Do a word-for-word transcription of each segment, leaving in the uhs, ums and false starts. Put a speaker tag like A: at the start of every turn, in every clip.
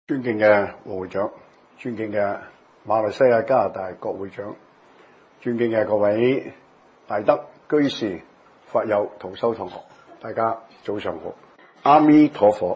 A: 尊敬嘅黃會長，尊敬嘅馬來西亞加拿大國會長，尊敬嘅各位大德居士、法友、同修同學，大家早上好。阿彌陀佛。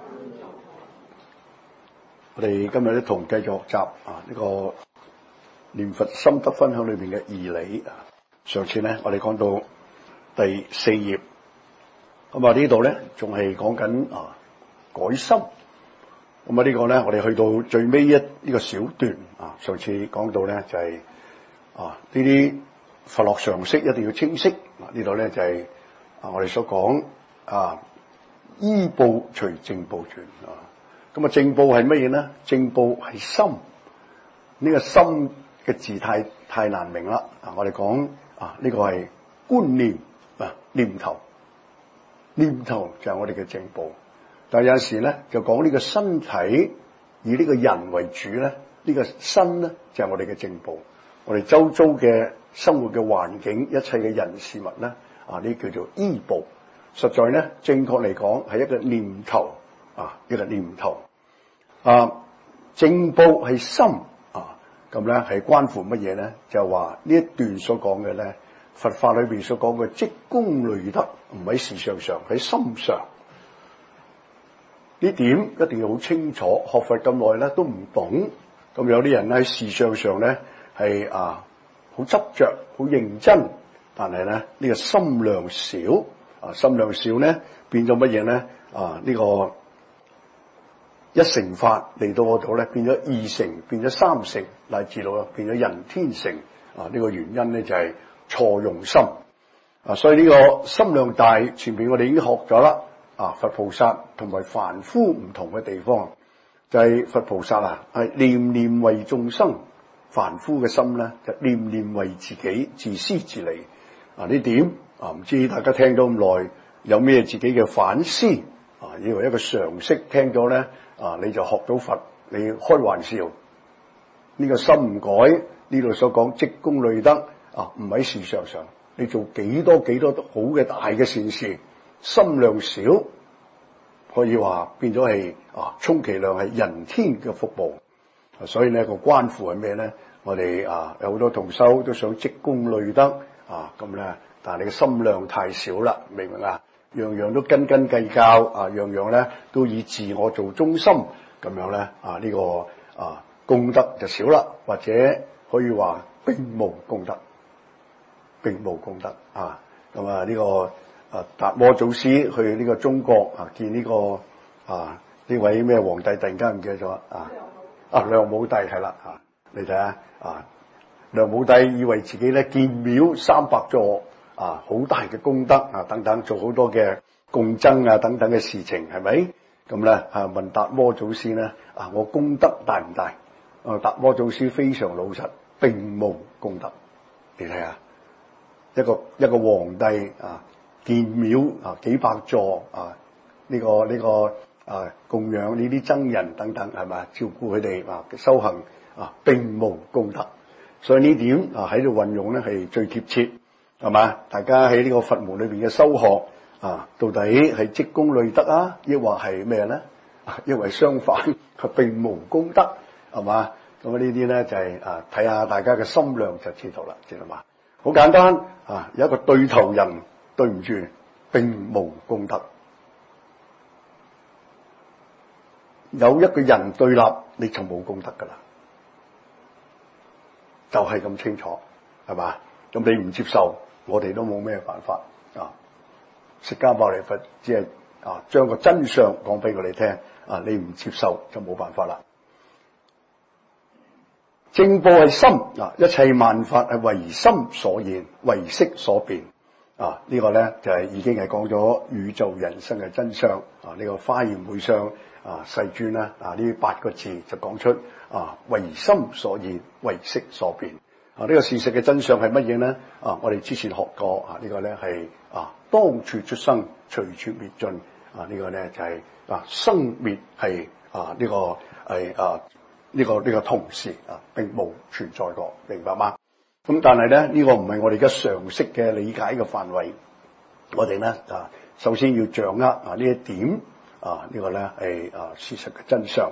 A: 我哋今日咧同繼續學習啊呢個念佛心得分享裏邊嘅義理。上次咧我哋講到第四頁，咁啊呢度咧仲係講緊啊改心。咁啊呢個咧我哋去到最尾一呢個小段啊，上次講到咧就係、是、啊呢啲佛學常識一定要清晰。啊呢度咧就係、是、啊我哋所講啊依報隨正報轉啊。咁啊正報係乜嘢咧？正報係心，呢、這個心嘅字太太難明啦。啊我哋講啊呢、這個係觀念啊念頭，念頭就係我哋嘅正報。但係有陣時咧就講呢個身體以呢個人為主咧，呢、這個身咧就係我哋嘅正報。我哋周遭嘅生活嘅環境，一切嘅人事物咧啊呢叫做依報。實在咧正確嚟講係一個念頭啊，一個念頭啊。正報係心啊，咁咧係關乎乜嘢咧？就係話呢一段所講嘅咧，佛法裏邊所講嘅積功累德，唔喺事上上，喺心上。呢點一定要好清楚，學佛咁耐咧都唔懂，咁有啲人喺事上上咧係啊好執着、好認真，但係咧呢、這個心量少啊，心量少咧變咗乜嘢咧？啊呢、這個一成法嚟到嗰度咧變咗二成，變咗三成，乃至到變咗人天成啊！呢、這個原因咧就係、是、錯用心啊，所以呢個心量大，前邊我哋已經學咗啦。啊！佛菩薩同埋凡夫唔同嘅地方，就係、是、佛菩薩啊，係念念為眾生；凡夫嘅心咧，就念念為自己，自私自利。啊！呢點啊，唔知大家聽咗咁耐，有咩自己嘅反思？啊，以為一個常識聽咗咧，啊，你就學到佛？你開玩笑？呢、這個心唔改，呢度所講積功累德啊，唔喺事上上，你做幾多幾多好嘅大嘅善事。心量少，可以話變咗係啊，充其量係人天嘅福報。所以呢個關乎係咩咧？我哋啊有好多同修都想積功累德啊，咁咧，但係你嘅心量太少啦，明唔明啊？樣樣都斤斤計較啊，樣樣咧都以自我做中心，咁樣咧啊呢、這個啊功德就少啦，或者可以話並無功德，並無功德啊。咁啊呢個。啊！達摩祖師去呢個中國啊，見呢、這個啊呢位咩皇帝，突然間唔記得咗啊！啊梁武帝係啦啊！你睇下啊，梁武帝以為自己咧建廟三百座啊，好大嘅功德啊，等等做好多嘅共爭啊，等等嘅事情係咪？咁咧啊問達摩祖師咧啊，我功德大唔大？啊達摩祖師非常老實，並無功德。你睇下一個一個皇帝啊！建廟啊，幾百座啊，呢、這個呢、這個啊供養呢啲僧人等等係咪？照顧佢哋啊修行啊，並無功德。所以呢點啊喺度運用咧係最貼切係嘛？大家喺呢個佛門裏邊嘅修學啊，到底係積功累德啊，抑或係咩咧？抑或相反，佢並無功德係嘛？咁啊呢啲咧就係、是、啊睇下大家嘅心量就知道啦，知道嘛？好簡單啊，有一個對頭人。對唔住，並無功德。有一個人對立，你就冇功德噶啦，就係、是、咁清楚，係嘛？咁你唔接受，我哋都冇咩辦法啊！釋迦牟尼佛只係啊，將個真相講俾我哋聽啊，你唔接受就冇辦法啦。正報係心啊，一切萬法係唯心所現，唯識所變。啊！這個、呢個咧就係、是、已經係講咗宇宙人生嘅真相啊！呢、這個華嚴會上啊世尊啦啊呢八個字就講出啊唯心所現，唯識所變啊！呢、這個事實嘅真相係乜嘢咧？啊！我哋之前學過啊，這個、呢個咧係啊當處出生，隨處滅盡啊！這個、呢個咧就係、是、啊生滅係啊呢、這個係啊呢、這個呢、這個同時啊並無存在過，明白嗎？咁但係咧呢、這個唔係我哋而家常識嘅理解嘅範圍，我哋咧啊首先要掌握啊呢一點啊、這個、呢個咧係啊事實嘅真相。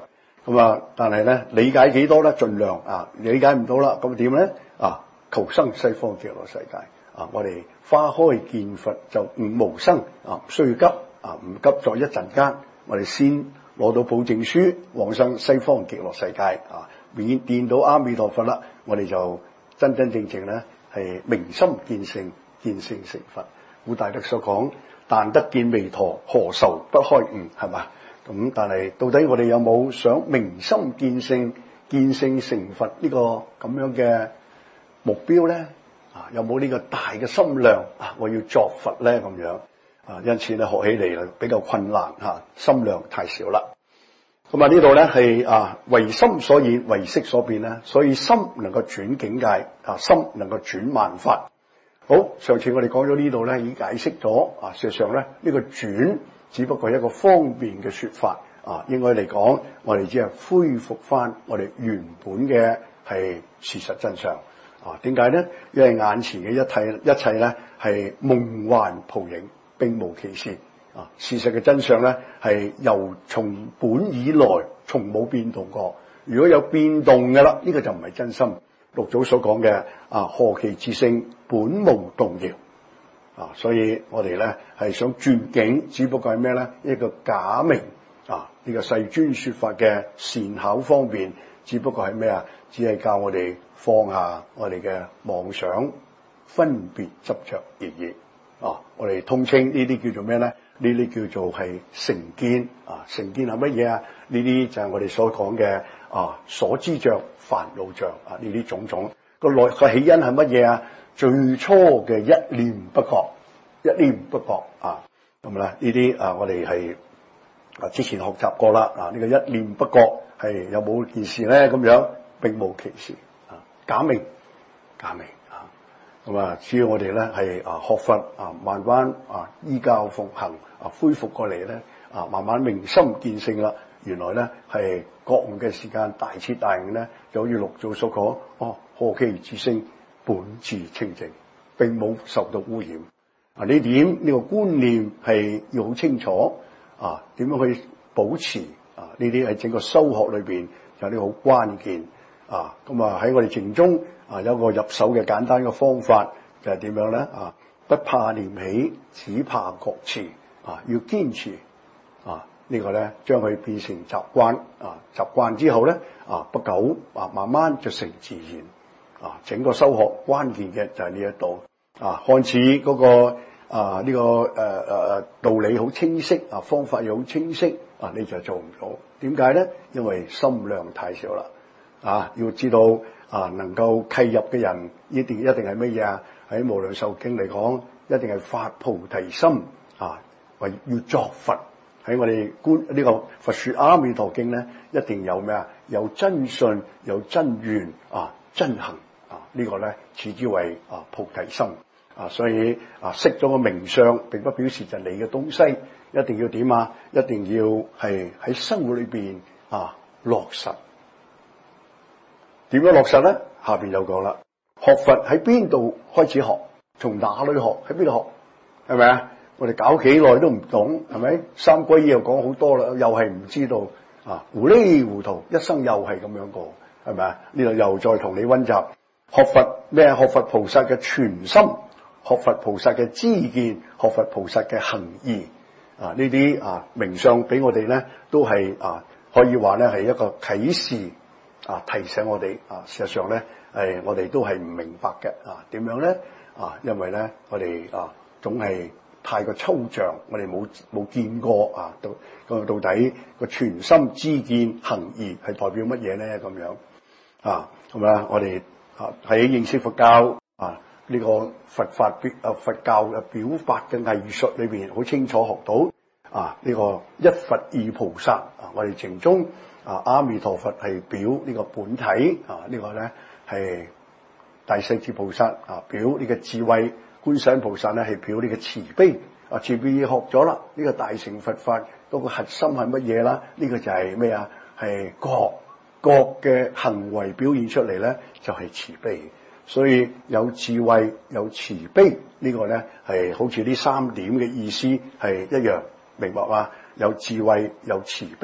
A: 咁啊，但係咧理解幾多咧？盡量啊，理解唔到啦，咁點咧？啊，求生西方極樂世界啊！我哋花開見佛就唔無生啊，唔需要急啊，唔急在一陣間，我哋先攞到保證書，往生西方極樂世界啊！見見到阿彌陀佛啦，我哋就真真正正咧係明心見性，見性成佛。古大德所講，但得見彌陀，何愁不開悟，係嘛？咁但係到底我哋有冇想明心見性、見性成佛呢個咁樣嘅目標咧？啊，有冇呢個大嘅心量啊？我要作佛咧咁樣啊？因此咧學起嚟比較困難嚇，心量太少啦。咁啊呢度咧係啊唯心所現，唯識所變咧，所以心能夠轉境界啊，心能夠轉萬法。好，上次我哋講咗呢度咧，已經解釋咗啊。事實上咧，呢個轉只不過係一個方便嘅說法啊。應該嚟講，我哋只係恢復翻我哋原本嘅係事實真相啊。點解咧？因為眼前嘅一切一切咧係夢幻泡影，並無其事啊。事實嘅真相咧係由從本以來從冇變動過。如果有變動嘅啦，呢個就唔係真心。六祖所講嘅啊，何其自性本無動搖啊！所以我哋咧係想轉境，只不過係咩咧？一個假名啊！呢、這個世尊說法嘅善巧方便，只不過係咩啊？只係教我哋放下我哋嘅妄想、分別執着而已啊！我哋通稱呢啲叫做咩咧？呢啲叫做係成見啊！成見係乜嘢啊？呢啲就係我哋所講嘅啊，所知障、煩惱障啊，呢啲種種個內個起因係乜嘢啊？最初嘅一念不覺，一念不覺啊，咁咧呢啲啊，我哋係啊之前學習過啦啊，呢、這個一念不覺係有冇件事咧？咁樣並無其事啊，假名假名啊，咁啊，只要我哋咧係啊學佛啊，慢慢啊依教奉行啊，恢復過嚟咧啊，慢慢明心見性啦。原來咧係覺悟嘅時間大徹大悟咧，就好似六祖所講，哦，何其自性本自清淨，並冇受到污染。啊，呢點呢、這個觀念係要好清楚啊，點樣去保持啊？呢啲喺整個修學裏邊有啲好關鍵啊。咁啊喺我哋靜中啊有個入手嘅簡單嘅方法，就係、是、點樣咧？啊，不怕念起，只怕覺遲啊，要堅持啊。呢個咧將佢變成習慣啊，習慣之後咧啊，不久啊，慢慢就成自然啊。整個修學關鍵嘅就係呢一度啊，看似嗰個啊呢個誒誒道理好清晰啊，方法又好清晰啊，你就做唔到。點解咧？因為心量太少啦啊！要知道啊，能夠契入嘅人一定一定係乜嘢啊？喺《無量壽經》嚟講，一定係發菩提心啊，為要作佛。喺我哋觀呢個佛說阿彌陀經咧，一定有咩啊？有真信，有真願啊，真行啊！這個、呢個咧，此之為啊菩提心啊。所以啊，識咗個名相，並不表示就係你嘅東西，一定要點啊？一定要係喺生活裏邊啊落實。點樣落實咧？下邊有講啦。學佛喺邊度開始學？從哪裏學？喺邊度學？係咪啊？我哋搞幾耐都唔懂，係咪？三歸依又講好多啦，又係唔知道啊，糊里糊塗，一生又係咁樣過，係咪啊？呢度又再同你溫習學佛咩？學佛菩薩嘅全心，學佛菩薩嘅知見，學佛菩薩嘅行義啊！呢啲啊名相俾我哋咧，都係啊可以話咧係一個啟示啊，提醒我哋啊。事實上咧，誒我哋都係唔明白嘅啊，點樣咧啊？因為咧我哋啊總係太過抽象，我哋冇冇見過啊？到到到底個全心知見行義係代表乜嘢咧？咁樣啊，咁啊，我哋啊喺認識佛教啊呢個佛法表啊佛教嘅表法嘅藝術裏邊，好清楚學到啊呢個一佛二菩薩啊，我哋淨中啊阿彌陀佛係表呢個本體啊，呢個咧係大勢至菩薩啊表呢個智慧。觀世音菩薩咧係表呢個慈悲啊，慈悲學咗啦，呢、這個大乘佛法嗰個核心係乜嘢啦？呢、這個就係咩啊？係覺覺嘅行為表現出嚟咧，就係、是、慈悲。所以有智慧有慈悲、這個、呢個咧係好似呢三點嘅意思係一樣，明白嘛？有智慧有慈悲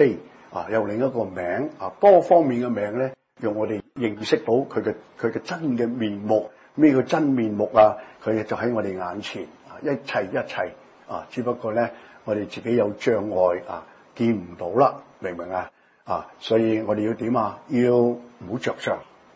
A: 啊，有另一個名啊，多方面嘅名咧，讓我哋認識到佢嘅佢嘅真嘅面目。咩叫真面目啊？佢就喺我哋眼前啊，一切一切啊，只不過咧，我哋自己有障礙啊，見唔到啦，明唔明啊？啊，所以我哋要點啊？要唔好着相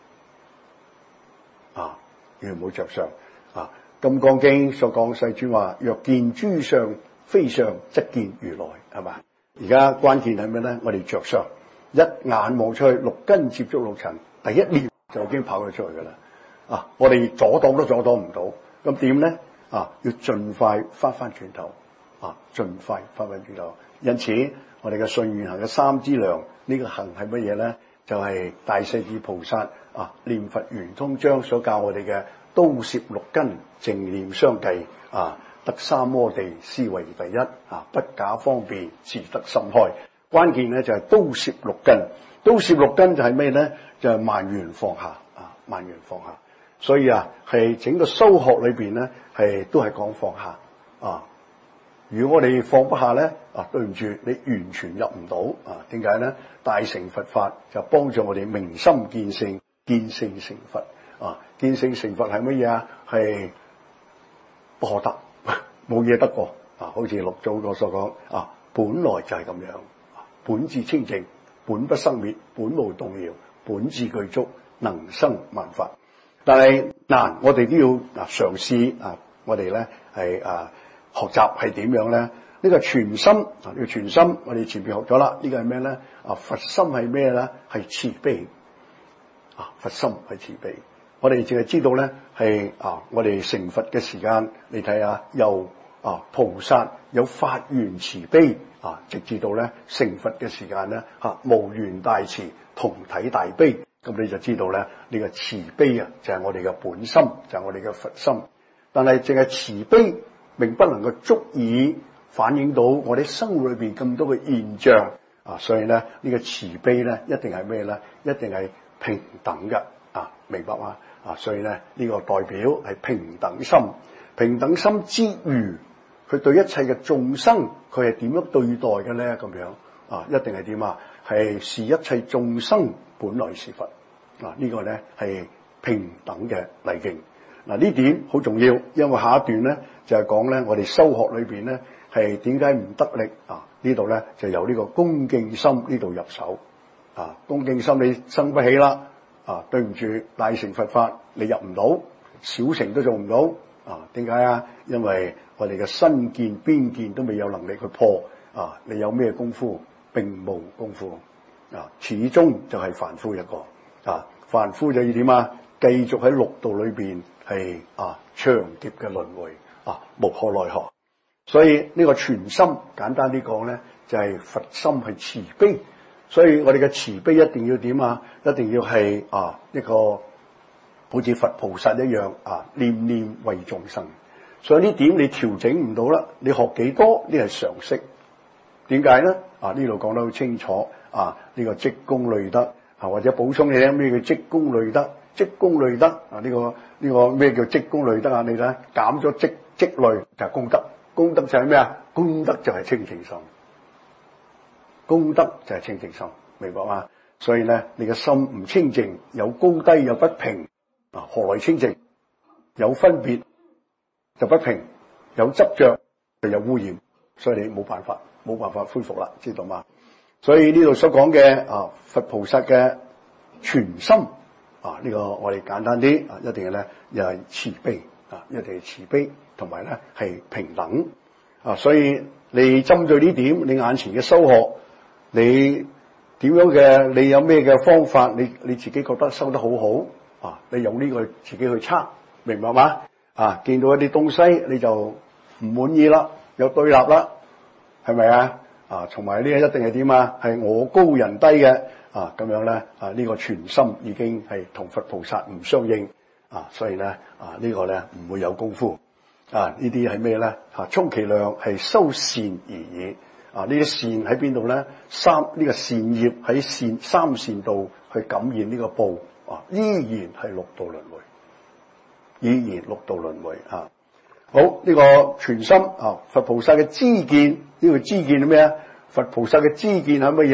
A: 啊，要唔好着相啊。金剛經所講，世尊話：若見諸相非相，則見如來，係嘛？而家關鍵係咩咧？我哋着相，一眼望出去，六根接觸六塵，第一念就已經跑咗出去噶啦。啊，我哋阻擋都阻擋唔到，咁點咧？啊，要盡快翻翻轉頭，啊，盡快翻翻轉頭。因此，我哋嘅信願行嘅三資糧，呢、這個行係乜嘢咧？就係、是、大勢至菩薩啊，念佛圓通章所教我哋嘅，刀攝六根，淨念相繼啊，得三摩地，思維第一啊，不假方便，自得心開。關鍵咧就係、是、刀攝六根，刀攝六根就係咩咧？就係、是、萬緣放下啊，萬緣放下。所以啊，係整個修學裏邊咧，係都係講放下啊。如果我哋放不下咧，啊，對唔住，你完全入唔到啊。點解咧？大乘佛法就幫助我哋明心見性，見性成佛啊。見性成佛係乜嘢啊？係不可得，冇嘢得過啊。好似六祖嗰所講啊，本來就係咁樣，本自清淨，本不生滅，本無動搖，本自具足，能生萬法。但係嗱，我哋都要嗱嘗試啊，我哋咧係啊學習係點樣咧？呢、這個全心啊，要全心，我哋前邊學咗啦。這個、呢個係咩咧？啊，佛心係咩咧？係慈悲啊，佛心係慈悲。我哋淨係知道咧係啊，我哋成佛嘅時間，你睇下，由啊菩薩有發願慈悲啊，直至到咧成佛嘅時間咧嚇無緣大慈，同體大悲。咁你就知道咧，呢、這個慈悲啊，就係、是、我哋嘅本心，就係、是、我哋嘅佛心。但係淨係慈悲，並不能夠足以反映到我哋生活裏邊咁多嘅現象啊。所以咧，呢、這個慈悲咧，一定係咩咧？一定係平等嘅啊，明白嗎？啊，所以咧，呢、這個代表係平等心。平等心之餘，佢對一切嘅眾生，佢係點樣對待嘅咧？咁樣啊，一定係點啊？係視一切眾生本來是佛。嗱，呢個咧係平等嘅禮敬。嗱，呢點好重要，因為下一段咧就係講咧我哋修學裏邊咧係點解唔得力啊？呢度咧就由呢個恭敬心呢度入手啊，恭敬心你生不起啦啊，對唔住，大乘佛法你入唔到，小乘都做唔到啊？點解啊？因為我哋嘅身見邊見都未有能力去破啊！你有咩功夫？並無功夫啊！始終就係凡夫一個。啊，凡夫就要點啊？繼續喺六道裏邊係啊長劫嘅輪迴啊，無可奈何。所以呢個全心簡單啲講咧，就係、是、佛心係慈悲。所以我哋嘅慈悲一定要點啊？一定要係啊一個好似佛菩薩一樣啊，念念為眾生。所以呢點你調整唔到啦，你學幾多呢係常識。點解咧？啊呢度講得好清楚啊，呢、這個積功累德。啊，或者補充你聽咩叫積功累德？積功累德啊，呢、這個呢、這個咩叫積功累德啊？你睇減咗積積累就係功德，功德就係咩啊？功德就係清淨心，功德就係清淨心，明白嗎？所以咧，你嘅心唔清淨，有高低有不平啊，何來清淨？有分別就不平，有執着就有污染，所以你冇辦法，冇辦法恢復啦，知道嗎？所以呢度所講嘅啊，佛菩薩嘅全心啊，呢、這個我哋簡單啲啊，一定係咧又係慈悲啊，一定係慈悲，同埋咧係平等啊。所以你針對呢點，你眼前嘅修學，你點樣嘅？你有咩嘅方法？你你自己覺得修得好好啊？你用呢個自己去測，明白嗎？啊，見到一啲東西你就唔滿意啦，有對立啦，係咪啊？啊，同埋呢一定係點啊？係我高人低嘅啊，咁樣咧啊，呢、這個全心已經係同佛菩薩唔相應啊，所以咧啊，這個、呢個咧唔會有功夫啊。呢啲係咩咧？啊，充其量係修善而已啊。呢啲善喺邊度咧？三呢、這個善業喺善三善道去感染呢個報啊，依然係六道輪迴，依然六道輪迴啊。好，呢、這個全心啊，佛菩薩嘅知見，呢、這個知見係咩啊？佛菩薩嘅知見係乜嘢啊？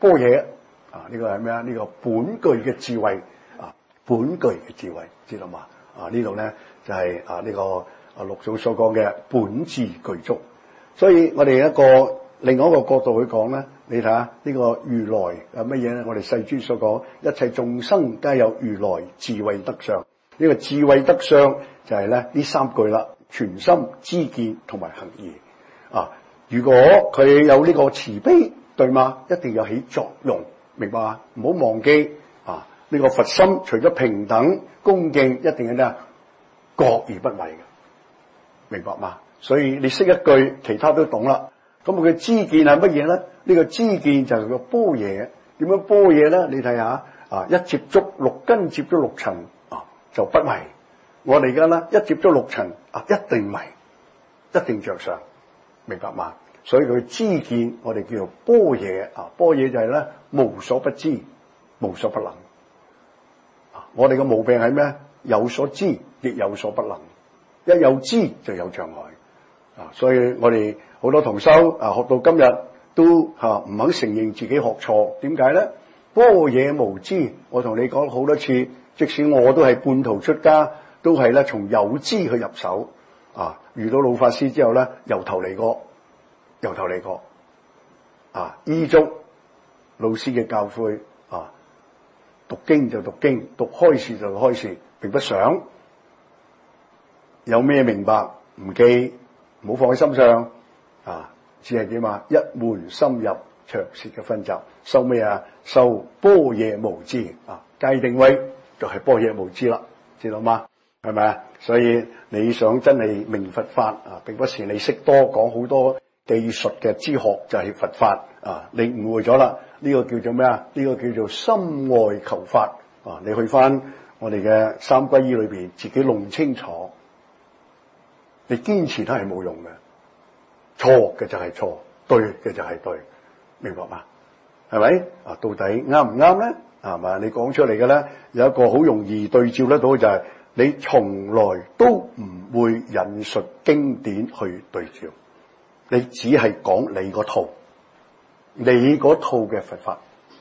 A: 般若啊，呢、這個係咩啊？呢、這個本具嘅智慧啊，本具嘅智慧，知道嘛？啊，呢度咧就係、是、啊呢、這個啊六祖所講嘅本自具足。所以我哋一個另外一個角度去講咧，你睇下呢個如來係乜嘢咧？我哋世尊所講，一切眾生皆有如來智慧德相。呢、這個智慧德相就係咧呢三句啦：全心、知見同埋行義。啊，如果佢有呢個慈悲，對嗎？一定有起作用，明白嗎？唔好忘記啊！呢、這個佛心除咗平等恭敬，一定係咩啊？各而不為嘅，明白嗎？所以你識一句，其他都懂啦。咁佢嘅知見係乜嘢咧？呢、這個知見就係個般若。點樣般若咧？你睇下啊，一接觸六根，接觸六塵啊，就不迷。我哋而家咧一接觸六塵啊，一定迷，一定着上，明白嗎？所以佢知見我哋叫做般若啊，般若就係咧無所不知，無所不能。啊，我哋嘅毛病係咩？有所知，亦有所不能。一有知就有障礙。啊，所以我哋好多同修啊，學到今日都吓唔肯承認自己學錯，點解咧？般若無知，我同你講好多次，即使我都係半途出家，都係咧從有知去入手。啊，遇到老法師之後咧，由頭嚟過，由頭嚟過。啊，依足老師嘅教誨，啊，讀經就讀經，讀開示就開示，並不想有咩明白唔記。唔好放喺心上，啊，只係點啊？一門深入，長舌嘅分集，收咩啊？收般若無知啊！界定位就係般若無知啦，知道嗎？係咪啊？所以你想真係明佛法啊，並不是你識多講好多技術嘅知學就係佛法啊！你誤會咗啦，呢、這個叫做咩啊？呢、這個叫做心外求法啊！你去翻我哋嘅三皈依裏邊，自己弄清楚。你堅持都係冇用嘅，錯嘅就係錯，對嘅就係對，明白嗎？係咪啊？到底啱唔啱咧？係嘛？你講出嚟嘅咧，有一個好容易對照得到就係、是、你從來都唔會引述經典去對照，你只係講你嗰套，你嗰套嘅佛法。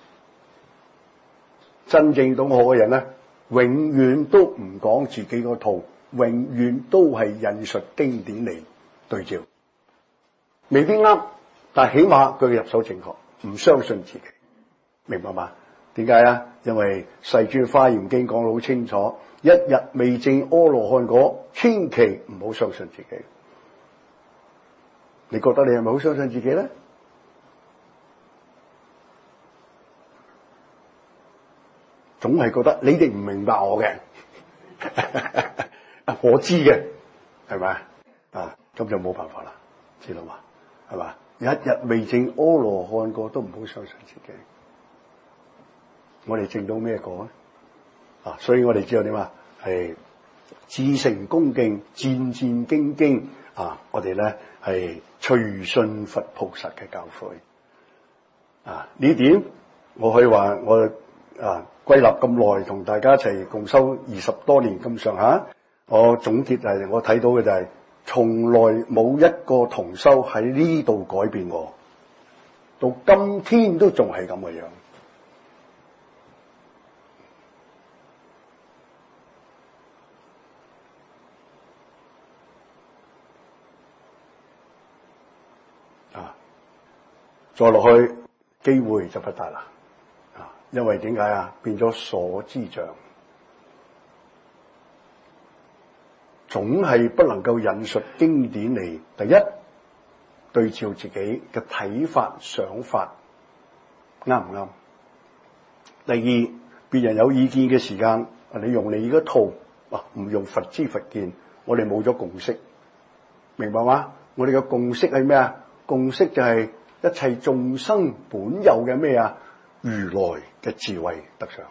A: 真正懂學嘅人咧，永遠都唔講自己嗰套。永遠都係引述經典嚟對照，未必啱，但係起碼佢入手正確，唔相信自己，明白嗎？點解啊？因為世尊華嚴經講得好清楚，一日未證阿羅漢果，千祈唔好相信自己。你覺得你係咪好相信自己咧？總係覺得你哋唔明白我嘅。我知嘅，係咪啊？咁就冇辦法啦，知道嘛？係嘛？一日未證阿羅漢果都唔好相信自己。我哋證到咩果咧？啊，所以我哋知道點啊？係至誠恭敬，戰戰兢兢啊！我哋咧係隨信佛菩薩嘅教誨啊！呢點我可以話我啊歸納咁耐，同大家一齊共修二十多年咁上下。我總結就係我睇到嘅就係、是，從來冇一個同修喺呢度改變過，到今天都仲係咁嘅樣。啊，再落去機會就不大啦。啊，因為點解啊？變咗所知障。總係不能夠引述經典嚟，第一對照自己嘅睇法、想法啱唔啱？第二，別人有意見嘅時間，你用你嗰套，啊，唔用佛知佛見，我哋冇咗共識，明白嗎？我哋嘅共識係咩啊？共識就係一切眾生本有嘅咩啊？如來嘅智慧德相。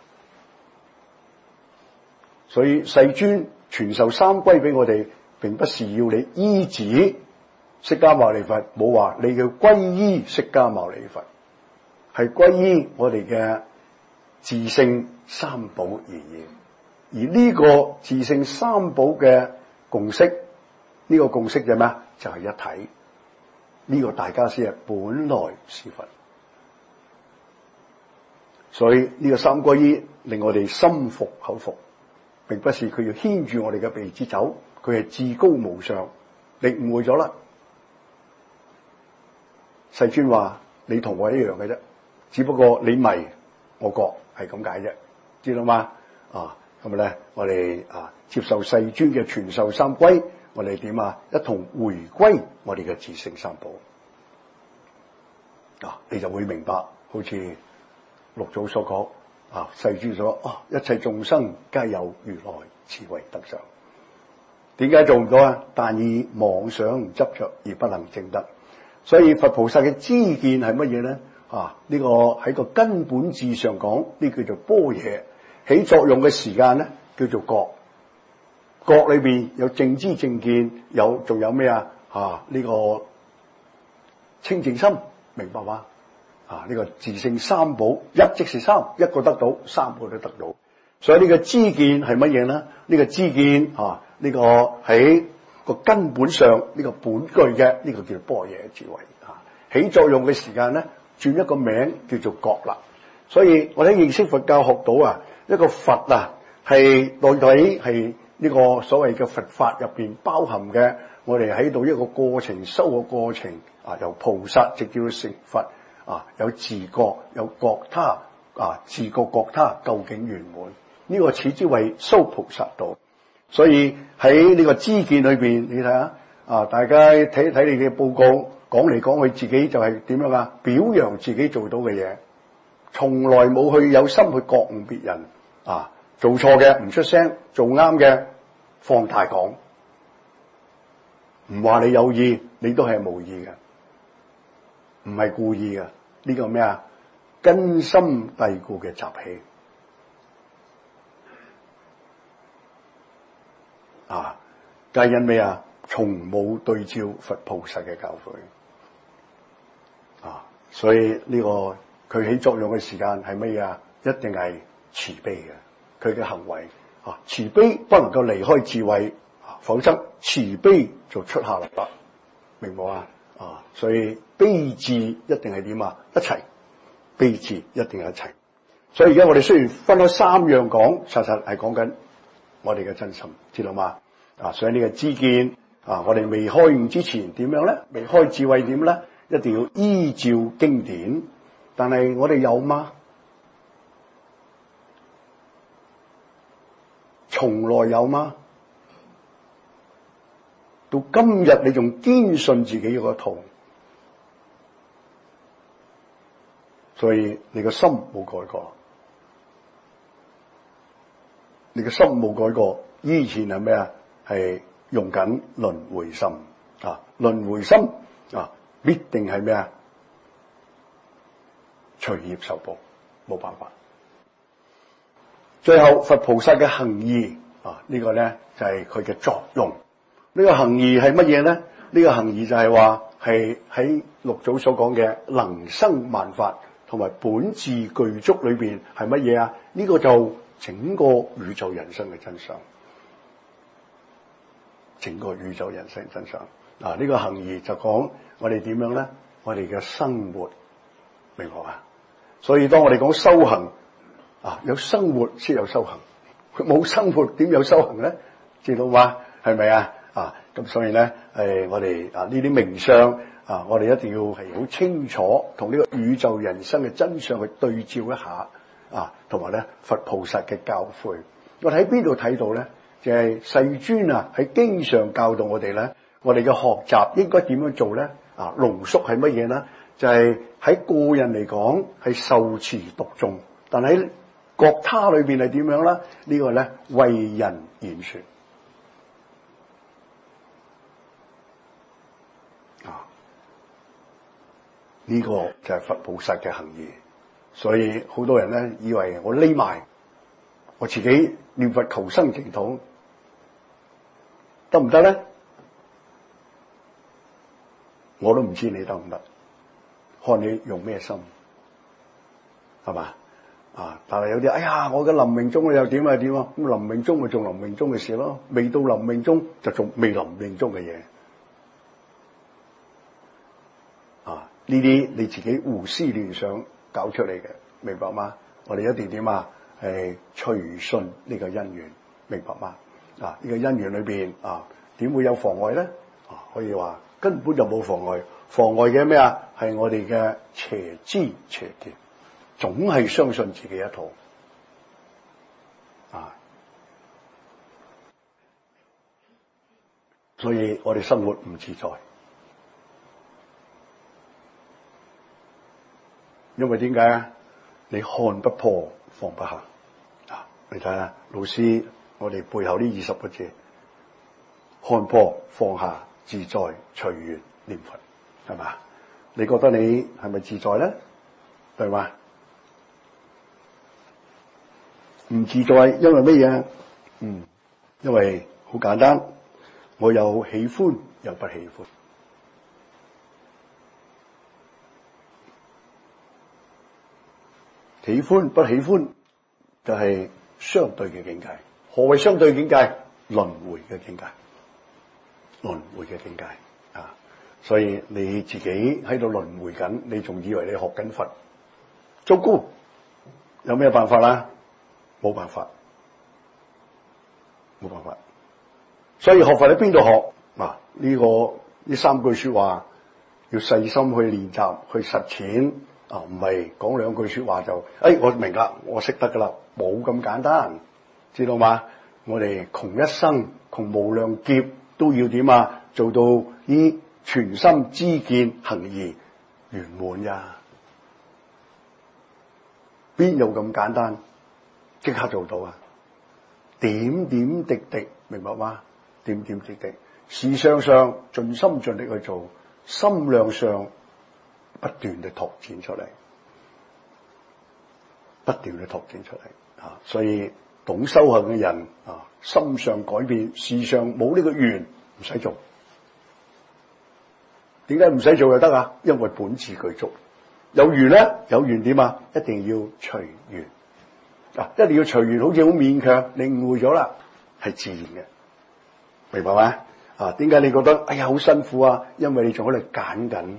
A: 所以世尊傳授三歸俾我哋，並不是要你依止釋迦牟尼佛，冇話你要歸依釋迦牟尼佛，係歸依我哋嘅自性三寶而已。而呢個自性三寶嘅共識，呢、這個共識就咩？就係、是、一體。呢、這個大家先係本來是佛。 所以呢個三歸依令我哋心服口服，並不是佢要牽住我哋嘅鼻子走，佢係至高無上。你誤會咗啦，世尊話你同我一樣嘅啫，只不過你迷我覺，係咁解啫，知道嗎？啊，咁咧我哋啊接受世尊嘅傳授三歸，我哋點啊一同回歸我哋嘅自性三寶啊，你就會明白，好似六祖所講啊，世尊所說啊，一切眾生皆有如來智慧德相。點解做唔到啊？但以妄想執着而不能證得。所以佛菩薩嘅知見係乜嘢咧？啊，呢、這個喺個根本智上講，呢叫做般若。起作用嘅時間咧，叫做覺。覺裏邊有正知正見，有仲有咩啊？啊，呢、這個清淨心，明白嗎？啊，呢、這個自性三寶，一即是三，一個得到，三個都得到。所以呢個知見係乜嘢咧？呢、這個知見啊，呢、這個喺個根本上呢、這個本具嘅呢、這個叫做般若智慧啊。起作用嘅時間咧，轉一個名叫做覺啦。所以我哋認識佛教學到啊，一個佛啊係到底係呢個所謂嘅佛法入邊包含嘅，我哋喺度一個過程修嘅過程啊，由菩薩直至到成佛啊，有自覺有覺他啊，自覺覺他究竟圓滿，呢、這個此之為修菩薩道。所以喺呢個知見裏邊，你睇下啊，大家睇睇你嘅報告，講嚟講去自己就係點樣啊？表揚自己做到嘅嘢，從來冇去有心去覺悟別人啊，做錯嘅唔出聲，做啱嘅放大講，唔話你有意，你都係無意嘅，唔係故意嘅。呢個咩啊？根深蒂固嘅習氣啊！皆因咩啊？從冇對照佛菩薩嘅教誨啊！所以呢個佢起作用嘅時間係乜嘢啊？一定係慈悲嘅，佢嘅行為啊，慈悲不能夠離開智慧，啊、否則慈悲就出下嚟啦，明冇啊？啊，所以悲智一定係點啊？一齊，悲智一定係一齊。所以而家我哋雖然分開三樣講，實實係講緊我哋嘅真心，知道嗎？啊，所以呢個知見啊，我哋未開悟之前點樣咧？未開智慧點咧？一定要依照經典，但係我哋有嗎？從來有嗎？到今日你仲堅信自己嗰套，所以你個心冇改過，你個心冇改過，以前係咩啊？係用緊輪迴心啊！輪迴心啊，必定係咩啊？隨業受報，冇辦法。最後佛菩薩嘅行義啊，呢個咧就係佢嘅作用。呢個行義係乜嘢咧？呢個行義就係話係喺六祖所講嘅能生萬法同埋本自具足裏邊係乜嘢啊？呢個就整個宇宙人生嘅真相，整個宇宙人生真相啊！呢個行義就講我哋點樣咧？我哋嘅生活，明白嘛？所以當我哋講修行啊，有生活先有修行，佢冇生活點有修行咧？知道嘛？係咪啊？啊，咁所以咧，誒，我哋啊呢啲名相啊，我哋一定要係好清楚同呢個宇宙人生嘅真相去對照一下啊，同埋咧佛菩薩嘅教誨，我哋喺邊度睇到咧？就係世尊啊喺經上教導我哋咧，我哋嘅學習應該點樣做咧？啊，濃縮係乜嘢咧？就係喺個人嚟講係受持讀誦，但喺覺他裏邊係點樣咧？呢個咧為人言說。呢個就係佛菩薩嘅行義，所以好多人咧以為我匿埋，我自己念佛求生淨土，得唔得咧？我都唔知你得唔得，看你用咩心，係嘛？啊！但係有啲，哎呀，我嘅臨命終又點啊點啊，咁臨命終咪做臨命終嘅事咯，未到臨命終就做未臨命終嘅嘢。啊！呢啲你自己胡思亂想搞出嚟嘅，明白嗎？ 我哋一定點啊？係隨順呢個因緣，明白嗎？啊，呢個因緣裏邊啊，點會有妨礙咧？啊，可以話根本就冇妨礙，妨礙嘅咩啊？係我哋嘅邪知邪見，總係相信自己一套啊。所以我哋生活唔自在，因為點解啊？你看不破，放不下啊！你睇下老師，我哋背後呢二十個字：看破、放下、自在、隨緣、念佛，係嘛？你覺得你係咪自在咧？對嘛？唔自在，因為乜嘢？嗯，因為好簡單。我又喜歡又不喜歡，喜歡不喜歡就係相對嘅境界。何謂相對境界？輪迴嘅境界，輪迴嘅境界啊！所以你自己喺度輪迴緊，你仲以為你學緊佛？糟糕，有咩辦法啦？冇辦法，冇辦法。所以學佛喺邊度學？嗱、啊，呢、這個呢三句說話要細心去練習去實踐啊，唔係講兩句說話就，誒、哎，我明啦，我識得噶啦，冇咁簡單，知道嗎？我哋窮一生，窮無量劫都要點啊？做到呢全心知見行義圓滿呀？邊有咁簡單？即刻做到啊？點點滴滴，明白嗎？點點滴滴，事相上盡心盡力去做，心量上不斷地拓展出嚟，不斷地拓展出嚟啊！所以懂修行嘅人啊，心上改變，事上冇呢個緣，唔使做。點解唔使做就得啊？因為本自具足。有緣咧，有緣點啊？一定要隨緣啊！一定要隨緣，好似好勉強，你誤會咗啦，係自然嘅。明白嗎？啊，點解你覺得哎呀好辛苦啊？因為你仲喺度揀緊，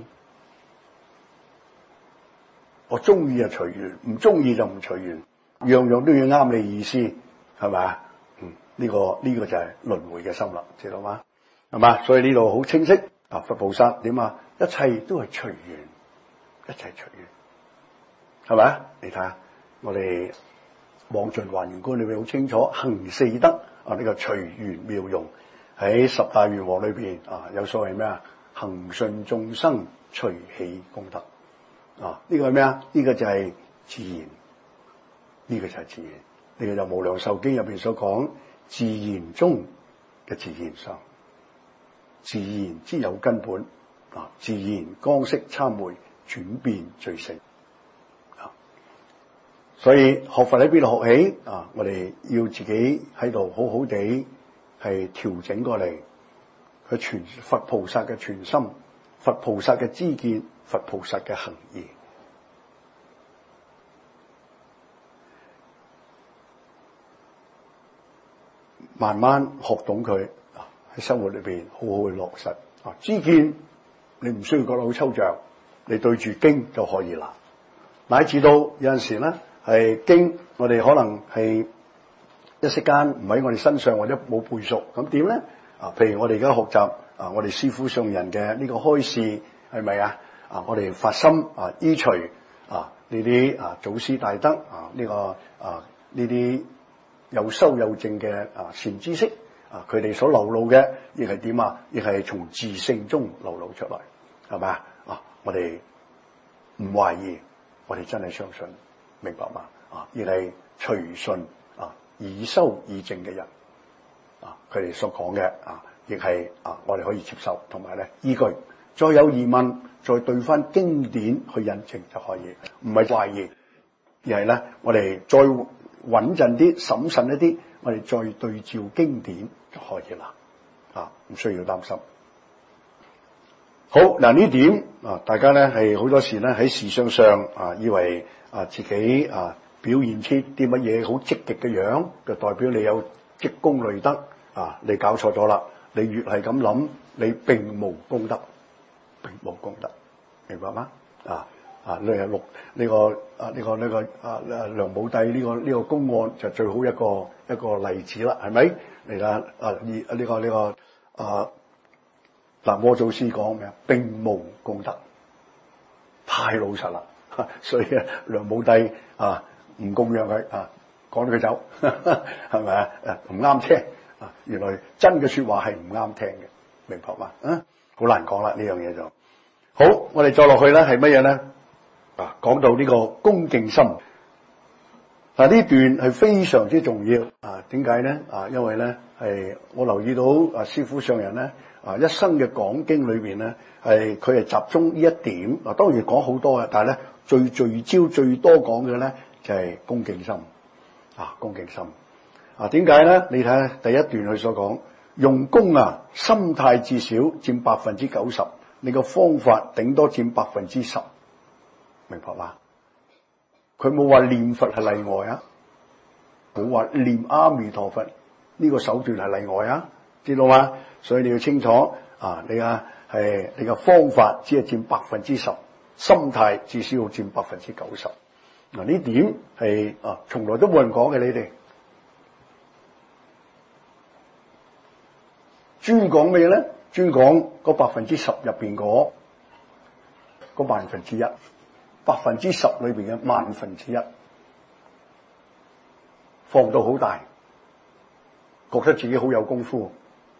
A: 我中意就隨緣，唔中意就唔隨緣，樣樣都要啱你意思，係咪？嗯，呢、這個呢、這個就係輪迴嘅心啦，知道嗎？係嘛？所以呢度好清晰啊！佛菩薩點啊？一切都係隨緣，一切隨緣，係咪？你睇下我哋妄盡還原觀裏面好清楚，行四德啊，呢、這個隨緣妙用。喺十大願王裏邊啊，有所謂咩啊？恒順眾生，隨喜功德啊！呢、這個係咩啊？呢、這個就係自然，呢、這個就係自然。呢、這個就無量壽經入邊所講自然中嘅自然相，自然之有根本啊！自然光色參會，轉變最勝啊！所以學佛喺邊度學起啊？我哋要自己喺度好好地。係調整過嚟，去傳佛菩薩嘅傳心，佛菩薩嘅知見，佛菩薩嘅行義，慢慢學懂佢啊！喺生活裏邊好好去落實啊！知見你唔需要覺得好抽象，你對住經就可以啦。乃至到有陣時咧，係經我哋可能係。一息間唔喺我哋身上或者冇背熟，咁點咧？啊，譬如我哋而家學習啊，我哋師父上人嘅呢個開示係咪啊？啊，我哋發心啊，依隨啊呢啲啊祖師大德啊呢、這個啊呢啲有修有證嘅啊善知識啊，佢哋所流露嘅亦係點啊？亦係從自性中流露出來，係咪啊？啊，我哋唔懷疑，我哋真係相信，明白嘛？啊，亦係隨順。以修以證嘅人啊，佢哋所講嘅啊，亦係啊，我哋可以接受，同埋咧依據。再有疑問，再對翻經典去印證就可以，唔係懷疑，而係咧我哋再穩陣啲、審慎一啲，我哋再對照經典就可以啦。啊，唔需要擔心。好嗱，呢點啊，大家咧係好多時咧喺事相上啊，以為啊自己啊。表現出啲乜嘢好積極嘅樣，就代表你有積功累德啊！你搞錯咗啦！你越係咁諗，你並無功德，並無功德，明白嗎？啊！ 啊，呢個六呢個啊呢個呢個啊梁武帝呢個呢個公案就最好一個一個例子啦，係咪？嚟啦啊！而呢個呢個啊嗱，魔祖師講咩啊？並無功德，太老實啦，所以啊，梁武帝啊唔供養佢啊，趕佢走，係咪啊？誒唔啱聽啊！原來真嘅說話係唔啱聽嘅，明白嘛？啊，好難講啦呢樣嘢就好。我哋再落去咧係乜嘢咧？啊，講到呢個恭敬心。嗱，呢段係非常之重要啊！點解咧？啊，因為咧係我留意到啊，師父上人咧啊，一生嘅講經裏邊咧係佢係集中呢一點。嗱，當然講好多嘅，但係咧最聚焦最多講嘅咧就係恭敬心啊，恭敬心啊！點解咧？你睇下第一段佢所講，用功啊，心態至少佔百分之九十，你個方法頂多佔百分之十，明白嘛？佢冇話念佛係例外啊，冇話念阿彌陀佛呢個手段係例外啊，知道嗎？所以你要清楚啊，你啊係你嘅方法只係佔百分之十，心態至少要佔百分之九十。嗱，呢點係啊，從來都冇人講嘅，你哋專講咩咧？專講嗰百分之十入邊嗰嗰萬分之一。百分之十裏邊嘅萬分之一，放到好大，覺得自己好有功夫，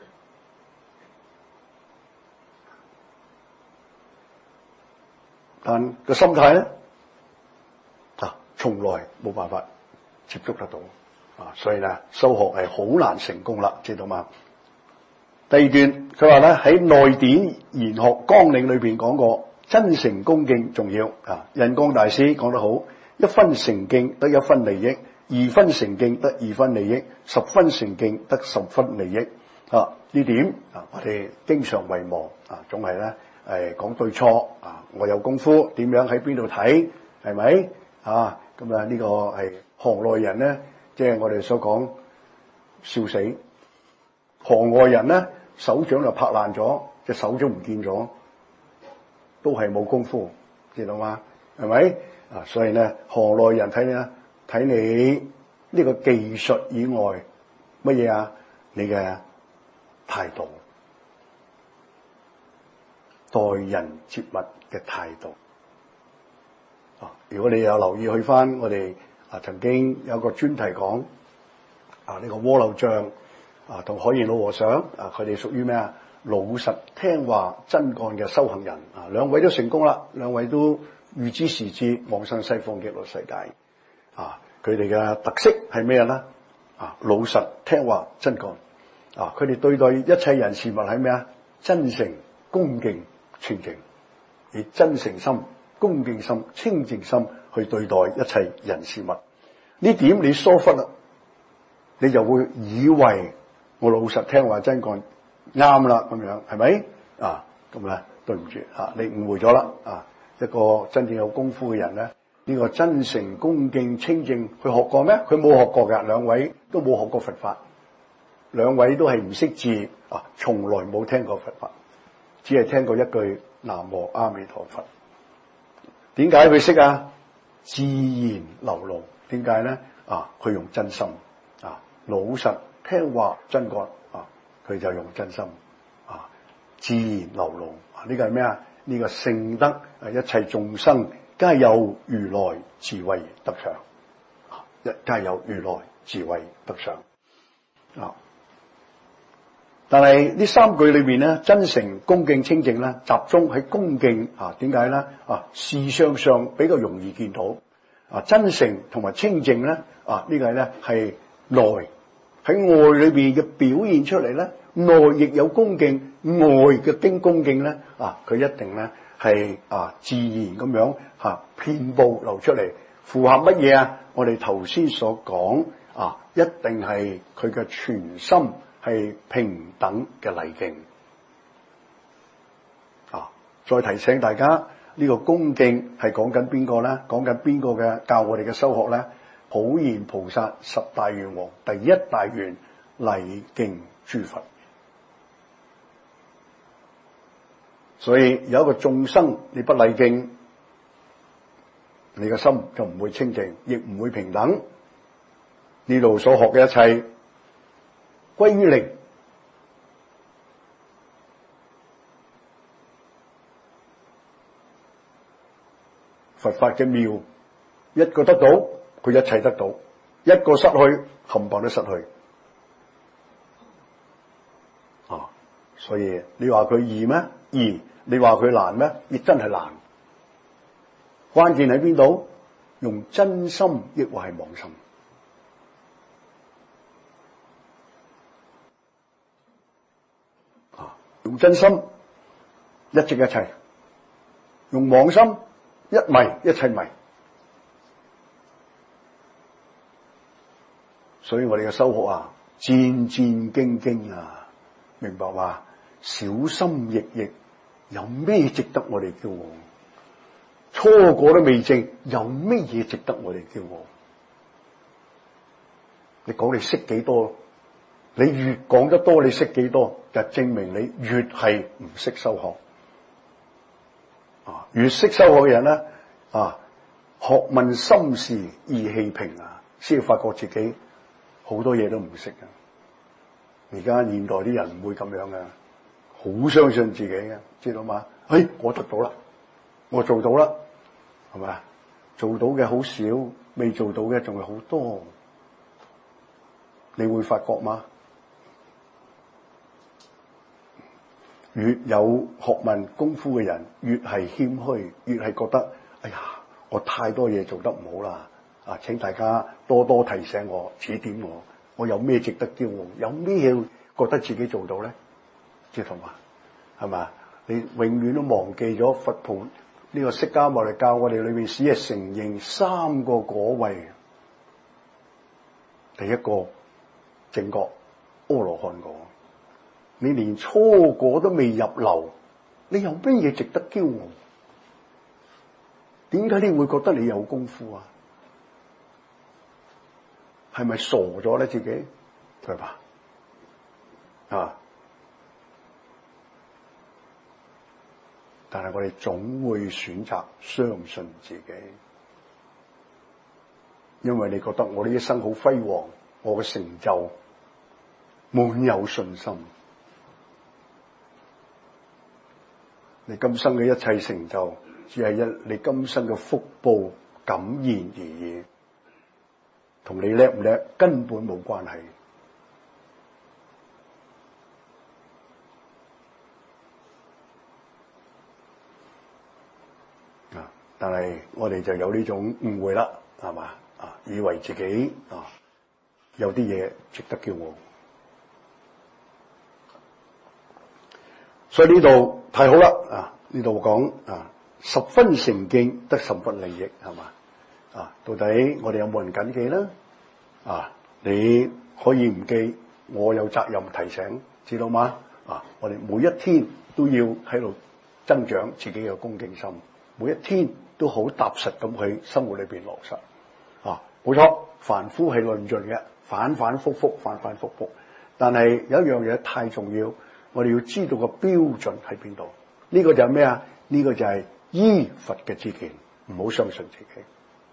A: 但個心態咧啊，從來冇辦法接觸得到啊，所以咧修學係好難成功啦，知道嗎？第二段佢話咧喺內典研學綱領裏邊講過。真誠恭敬重要啊！印光大師講得好，一分誠敬得一分利益，二分誠敬得二分利益，十分誠敬得十分利益啊！呢點啊，我哋經常遺忘啊，總係咧誒講對錯啊，我有功夫點樣喺邊度睇係咪啊？咁啊呢個係行內人咧，即係我哋所講笑死，行外人咧手掌就拍爛咗，隻手都唔見咗。都係冇功夫，知道嗎？係咪啊？所以咧，行內人睇你啊，睇你呢個技術以外，乜嘢啊？你嘅態度，待人接物嘅態度啊！如果你有留意去翻我哋啊，曾經有個專題講啊，呢個窩樓匠啊，同海賢老和尚啊，佢哋屬於咩啊？老實聽話真幹嘅修行人啊，兩位都成功啦，兩位都預知時至往生西方極樂世界啊！佢哋嘅特色係咩咧？啊，老實聽話真幹啊！佢哋對待一切人事物係咩啊？真誠恭敬清淨，以真誠心、恭敬心、清淨心去對待一切人事物。呢點你疏忽啦，你就會以為我老實聽話真幹。啱啦，咁樣係咪啊？咁咧，對唔住啊，你誤會咗啦啊！一個真正有功夫嘅人咧，呢個真誠、恭敬、清淨，佢學過咩？佢冇學過㗎，兩位都冇學過佛法，兩位都係唔識字啊，從來冇聽過佛法，只係聽過一句南無阿彌陀佛。點解佢識啊？自然流露。點解咧？啊，佢用真心啊，老實聽話真幹。佢就用真心啊，自然流露啊！呢個係咩啊？呢個聖德啊，一切眾生皆有如來智慧德相啊！一皆有如來智慧德相啊！但係呢三句裏邊咧，真誠、恭敬、清淨咧，集中喺恭敬啊！點解咧？啊，事相上比較容易見到啊！真誠同埋清淨咧啊，呢個係咧係內。喺外裏邊嘅表現出嚟咧，內亦有恭敬，外嘅經恭敬咧，啊，佢一定咧係啊自然咁樣嚇遍佈流出嚟，符合乜嘢啊？我哋頭先所講啊，一定係佢嘅全心係平等嘅禮敬啊！再提醒大家，呢個恭敬係講緊邊個咧？講緊邊個嘅教我哋嘅修學咧？普賢菩薩十大願王第一大願禮敬諸佛，所以有一個眾生你不禮敬， 你嘅心就唔會清淨，亦唔會平等。呢度所學嘅一切歸於零。佛法嘅妙，一個得到，佢一切得到；一個失去，冚唪唥都失去。啊，所以你話佢易咩？易。你話佢難咩？亦真係難。關鍵喺邊度？用真心抑或係妄心？啊，用真心一直一切，用妄心一迷一切迷。所以我哋嘅修學啊，戰戰兢兢啊，明白嘛？小心翼翼，有咩值得我哋驕傲？初果都未證，有咩嘢值得我哋驕傲？你講你識幾多？你越講得多，你識幾多，就證明你越係唔識修學。啊，越識修學嘅人咧，啊，學問深時意氣平啊，先要發覺自己好多嘢都唔識嘅。而家現代啲人唔會咁樣嘅，好相信自己嘅，知道嗎？哎，我得到啦，我做到啦，係咪啊？做到嘅好少，未做到嘅仲係好多。你會發覺嗎？越有學問功夫嘅人，越係謙虛，越係覺得，哎呀，我太多嘢做得唔好啦！啊，請大家多多提醒我、指點我，我有咩值得驕傲？有咩嘢覺得自己做到咧？知道嘛？係嘛？你永遠都忘記咗佛菩呢個釋迦牟尼教我哋裏面只係承認三個果位。第一個正覺阿羅漢果。你連初果都未入流，你有咩嘢值得驕傲？點解你會覺得你有功夫啊？係咪傻咗咧？自己係吧？啊！但係我哋總會選擇相信自己，因為你覺得我呢一生好輝煌，我嘅成就滿有信心。你今生嘅一切成就，只係一你今生嘅福報感現而已，同你叻唔叻根本冇關係。啊！但係我哋就有呢種誤會啦，係嘛？啊，以為自己啊有啲嘢值得驕傲。所以呢度太好啦！啊，呢度講啊，十分誠敬得十分利益，係嘛？啊，到底我哋有冇人謹記咧？啊，你可以唔記，我有責任提醒，知道嗎？啊，我哋每一天都要喺度增長自己嘅恭敬心，每一天都好踏實咁去生活裏邊落實。啊，冇錯，凡夫係論盡嘅，反反复复，反反复复。但係有一樣嘢太重要。我哋要知道個標準喺邊度？呢個就係咩啊？呢個就係依佛嘅知見，唔好相信自己，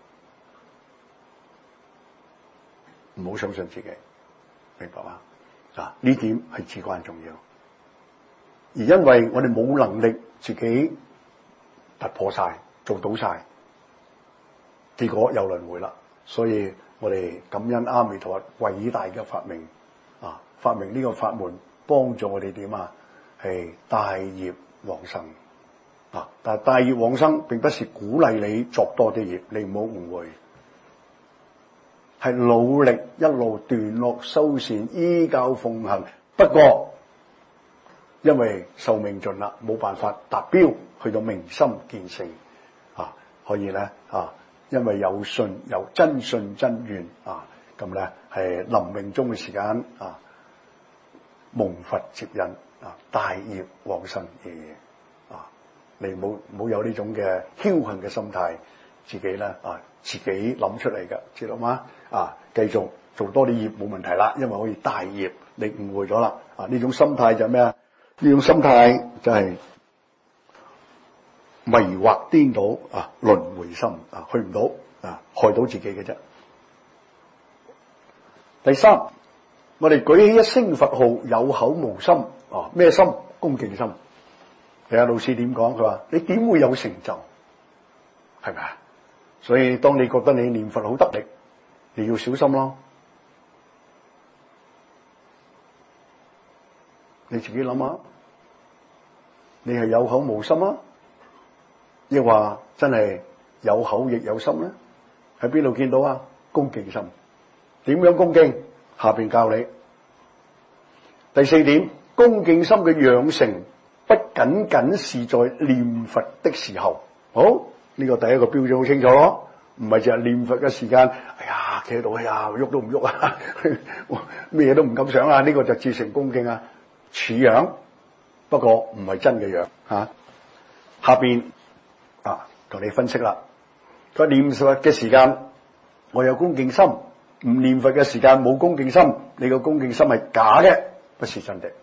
A: 唔好相信自己，明白嗎？啊，呢點係至關重要。而因為我哋冇能力自己突破晒、做到晒，結果又輪迴啦。所以我哋感恩阿彌陀佛偉大嘅發明啊！發明呢個法門。幫助我哋點啊？係帶業往生啊！但係帶業往生並不是鼓勵你作多啲業，你唔好誤會，係努力一路斷惡修善，依教奉行。不過因為壽命盡啦，冇辦法達標，去到明心見性啊，可以咧啊，因為有信有真信真願啊，咁咧係臨命終嘅時間啊。蒙佛接引啊，帶業往生而啊，你冇冇有呢種嘅僥倖嘅心態，自己咧啊，自己諗出嚟嘅，知道嗎？啊，繼續做多啲業冇問題啦，因為可以帶業，你誤會咗啦啊！呢種心態就係咩啊？呢種心態就係迷惑顛倒啊，輪迴心啊，去唔到啊，害到自己嘅啫。第三，我哋舉起一聲佛號，有口無心啊，咩心？恭敬心。睇下老師點講，佢話你點會有成就？係咪啊？所以當你覺得你念佛好得力，你要小心咯。你自己諗下，你係有口無心啊，亦話真係有口亦有心咧？喺邊度見到啊？恭敬心。點樣恭敬？下邊教你。第四點，恭敬心嘅養成不僅僅是在念佛的時候。好，呢個第一個標準好清楚咯，唔係淨係念佛嘅時間。哎呀，企喺度，哎呀，喐都唔喐啊，咩嘢都唔敢想啊，呢個就自成恭敬啊，似樣，不過唔係真嘅樣吓。下邊啊，同你分析啦。佢念佛嘅時間，我有恭敬心；唔念佛嘅時間冇恭敬心，你個恭敬心係假嘅，不是真的。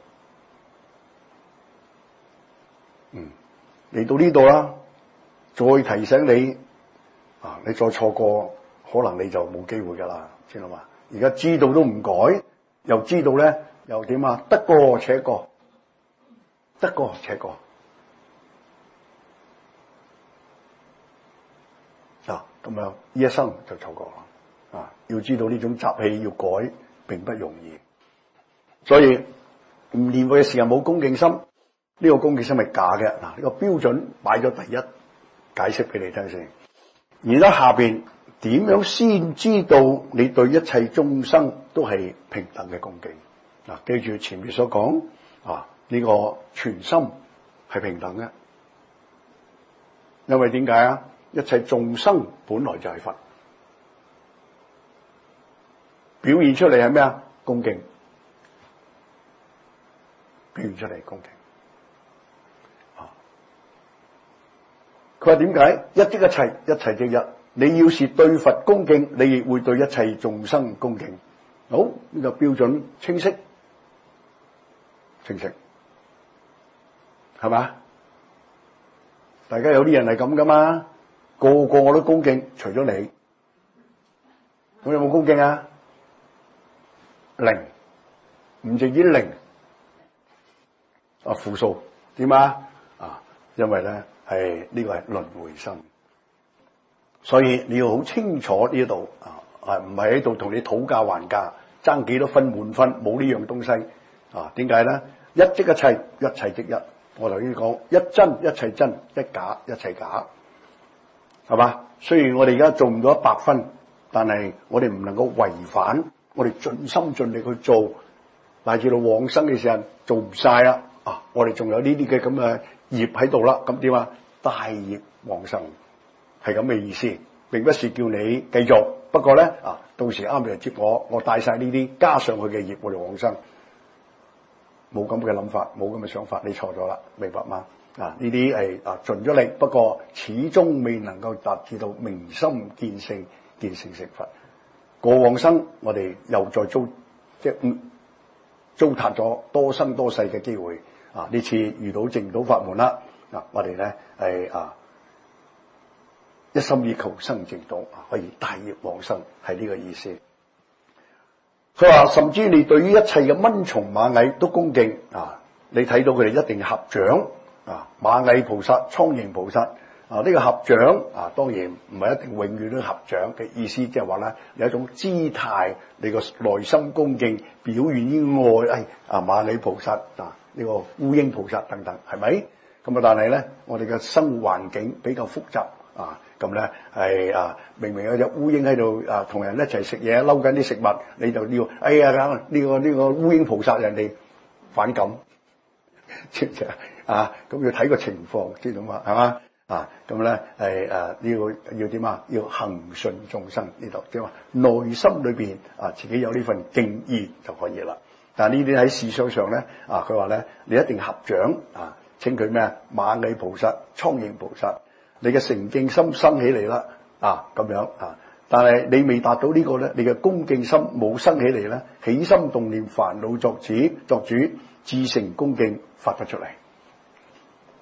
A: 嗯，嚟到呢度啦，再提醒你啊，你再錯過，可能你就冇機會噶啦，知道嘛？而家知道都唔改，又知道咧，又點啊？得過且過，得過且過。嗱，咁樣呢一生就錯過啦。啊，要知道呢種習氣要改，並不容易。所以唔念佛嘅時間冇恭敬心，呢、這個恭敬心係假嘅。嗱，呢個標準擺咗第一，解釋俾你聽先。而家下邊點樣先知道你對一切眾生都係平等嘅恭敬？嗱，記住前面所講啊，呢、這個全心係平等嘅，因為點解啊？一切眾生本來就係佛，表現出嚟係咩啊？恭敬，表現出嚟恭敬。啊，佢話點解？一即一切，一切即一。你要是對佛恭敬，你亦會對一切眾生恭敬。好，呢、這個標準清晰，清晰，係嘛？大家有啲人係咁噶嘛？個個我都恭敬，除咗你，咁有冇恭敬啊？零，唔淨止零，啊負數點啊？啊，因為咧係呢個係輪迴心，所以你要好清楚呢度啊，係唔係喺度同你討價還價，爭幾多分滿分？冇呢樣東西啊？點解咧？一即一切，一切即一。我頭先講一真一切真，一假一切假。係嘛？雖然我哋而家做唔到一百分，但係我哋唔能夠違反，我哋盡心盡力去做，乃至到往生嘅時候做唔晒啦。啊，我哋仲有呢啲嘅咁嘅業喺度啦。咁點啊？大業往生係咁嘅意思，並不是叫你繼續。不過咧啊，到時啱嚟接我，我帶晒呢啲加上去嘅業，我哋往生。冇咁嘅諗法，冇咁嘅想法，你錯咗啦，明白嗎？啊！呢啲係啊盡咗力，不過始終未能夠達至到明心見性、見性成佛。過往生我哋又再糟即係糟蹋咗多生多世嘅機會。啊！呢次遇到證道法門啦，啊！我哋咧係啊一心以求生證道，可以大業往生，係呢個意思。佢話甚至你對於一切嘅蚊蟲螞蟻都恭敬啊！你睇到佢哋一定合掌。啊！螞蟻菩薩、蒼蠅菩薩啊，呢、這個合掌啊，當然唔係一定永遠都合掌嘅意思，即係話咧有一種姿態，你個內心恭敬，表現於外。哎啊，螞蟻菩薩啊，呢、這個烏蠅菩薩等等，係咪？咁啊，但係咧，我哋嘅生活環境比較複雜啊，咁咧係啊，明明有隻烏蠅喺度啊，同人一齊食嘢，撈緊啲食物，你就要哎呀，呢、這個呢、這個烏蠅菩薩人哋反感，知唔知啊？啊，咁要睇個情況，知道嘛？係嘛？啊，咁咧係誒要要點啊？要恆順眾生呢度，即係話內心裏邊啊，自己有呢份敬意就可以啦。但係呢啲喺事相上咧，啊，佢話咧，你一定合掌啊，稱佢咩啊？螞蟻菩薩、蒼蠅菩薩，你嘅誠敬心生起嚟啦，啊，咁樣啊。但係你未達到呢個咧，你嘅恭敬心冇生起嚟咧，起心動念煩惱作主作主，自成恭敬發不出嚟。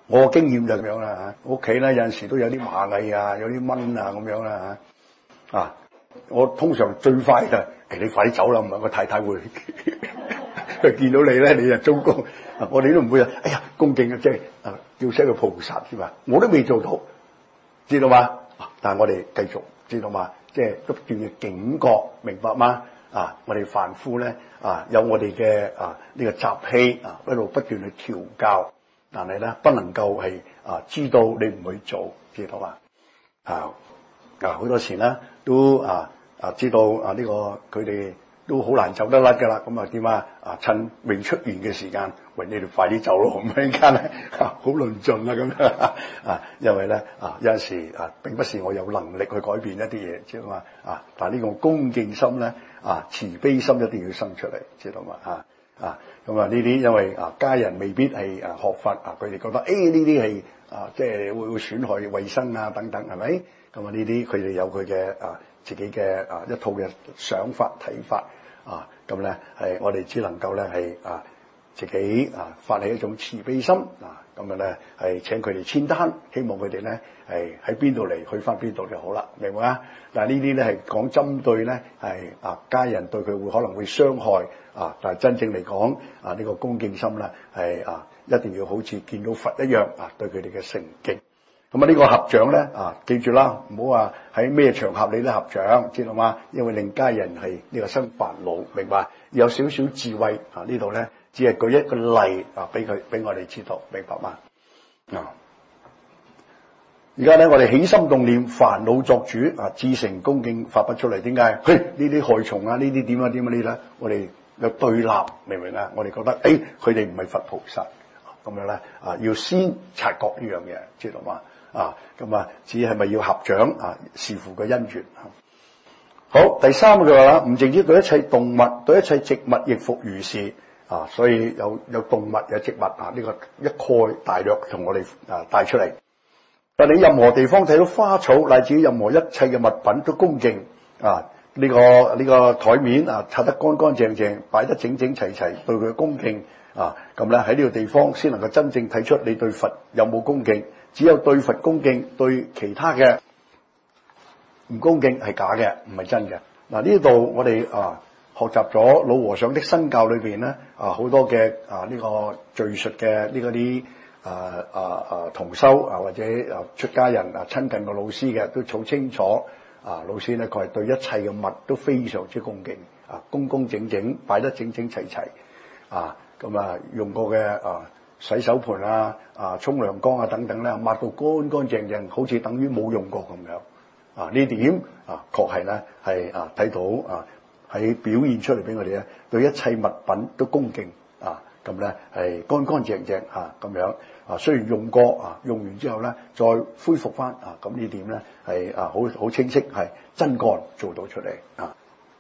A: 我經驗就咁樣啦嚇，屋企咧有陣時都有啲螞蟻啊，有啲蚊啊咁樣啦嚇。啊，我通常最快就係、哎、你快啲走啦，唔係我太太會佢見到你咧，你就糟糕。我哋都唔會啊，哎呀恭敬嘅即係啊，叫聲個菩薩啫嘛，我都未做到，知道嗎？但係我哋繼續知道嗎？即係不斷嘅警覺，明白嗎？啊，我哋凡夫咧啊，有我哋嘅啊呢、這個習氣啊，一路不斷去調教。但係咧，不能夠係啊，知道你唔會做，知道嘛？啊啊，好多時咧都啊啊，知道啊呢、這個佢哋都好難走得甩噶啦。咁啊點啊？啊趁未出現嘅時間，喂你哋快啲走咯！咁陣間咧好論盡啊咁樣啊，因為咧啊有陣時啊並不是我有能力去改變一啲嘢，知道嘛？啊，但係呢個恭敬心咧啊慈悲心一定要生出嚟，知道嘛？啊。啊，咁啊呢啲因為啊家人未必係啊學佛啊，佢哋覺得誒呢啲係啊即係會會損害衛生啊等等係咪？咁啊呢啲佢哋有佢嘅啊自己嘅啊一套嘅想法睇法啊，咁咧係我哋只能夠咧係啊自己啊發起一種慈悲心啊，咁樣咧係請佢哋簽單，希望佢哋咧係喺邊度嚟去翻邊度就好啦，明唔明啊？但係呢啲咧係講針對咧係啊家人對佢會可能會傷害。啊！但係真正嚟講，啊呢、這個恭敬心咧係啊一定要好似見到佛一樣啊，對佢哋嘅誠敬。咁啊呢個合掌咧啊，記住啦，唔好話喺咩場合你都合掌，知道嗎？因為令家人係呢個生煩惱，明白？有少少智慧啊，呢度咧只係舉一個例啊，俾佢俾我哋知道，明白嗎？啊！而家咧我哋起心動念，煩惱作主啊，至誠恭敬發不出嚟，點解？嘿，呢啲害蟲啊，呢啲點啊點啊呢啲，我哋。有對立，明唔明啊？我哋覺得，誒，佢哋唔係佛菩薩，咁樣咧，啊，要先察覺呢樣嘢，知道嘛？啊，咁啊，只係咪要合掌啊？視乎個因緣。好，第三個話啦，唔淨止對一切動物，對一切植物亦復如是啊。所以有有動物有植物啊，呢、這個一概大略同我哋啊帶出嚟。但你任何地方睇到花草，乃至於任何一切嘅物品都恭敬啊。呢、這個呢、這個台面啊，擦得乾乾淨淨，擺得整整齊齊，對佢嘅恭敬啊，咁咧喺呢個地方先能夠真正睇出你對佛有冇恭敬。只有對佛恭敬，對其他嘅唔恭敬係假嘅，唔係真嘅。嗱，呢度我哋啊學習咗老和尚的身教裏邊咧啊，好多嘅啊呢、這個敘述嘅呢嗰啲啊啊啊同修啊或者啊出家人啊親近個老師嘅都好清楚。啊，老師咧，佢係對一切嘅物都非常之恭敬，啊，工工整整，擺得整整齊齊，啊，咁啊，用過嘅啊洗手盆啊、啊沖涼缸啊等等咧，抹到乾乾淨淨，好似等於冇用過咁樣，啊，呢點啊，確係咧係啊睇到啊喺表現出嚟俾我哋咧，對一切物品都恭敬，啊，咁咧係乾乾淨淨嚇咁樣。啊，雖然用過啊，用完之後咧，再恢復翻啊，咁呢點咧係啊，好好清晰，係真幹做到出嚟啊。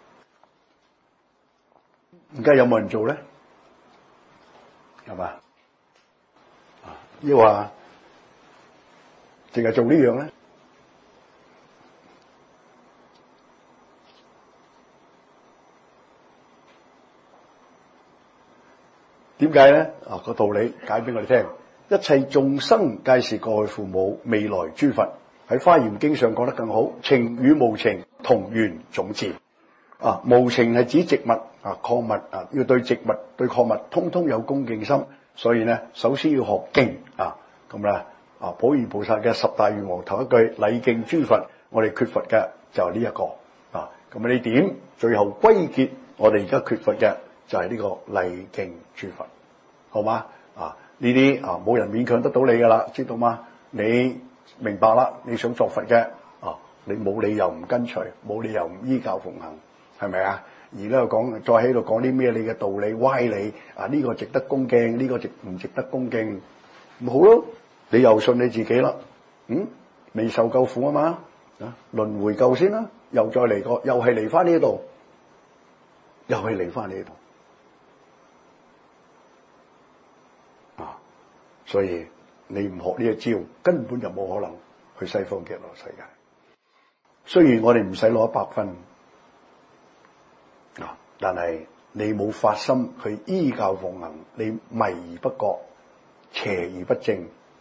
A: 而家有冇人做咧？係嘛？啊，要話淨係做呢樣咧？點解咧？啊，個道理解俾我哋聽。一切眾生皆是過去父母，未來諸佛。喺《華嚴經》上講得更好，情與無情同源種自。啊，無情係指植物啊，礦物啊，要對植物對礦物通通有恭敬心。所以咧，首先要學敬啊。咁咧啊，普賢菩薩嘅十大願王頭一句禮敬諸佛，我哋缺乏嘅就係呢一個啊。咁啊，呢點最後歸結我哋而家缺乏嘅就係呢個禮敬諸佛，好嗎？啊！呢啲啊冇人勉強得到你噶啦，知道嗎？你明白啦，你想作佛嘅啊，你冇理由唔跟隨，冇理由唔依教奉行，係咪啊？而咧講再喺度講啲咩你嘅道理歪理啊？呢個值得恭敬，呢個值唔值得恭敬？咁好咯，你又信你自己啦，嗯，未受夠苦啊嘛，啊輪迴夠先啦，又再嚟過，又係嚟翻呢度，又係嚟翻呢度。所以你唔學呢一招，根本就冇可能去西方極樂世界。雖然我哋唔使攞一百分，啊，但係你冇發心去依教奉行，你迷而不覺，邪而不正，啊，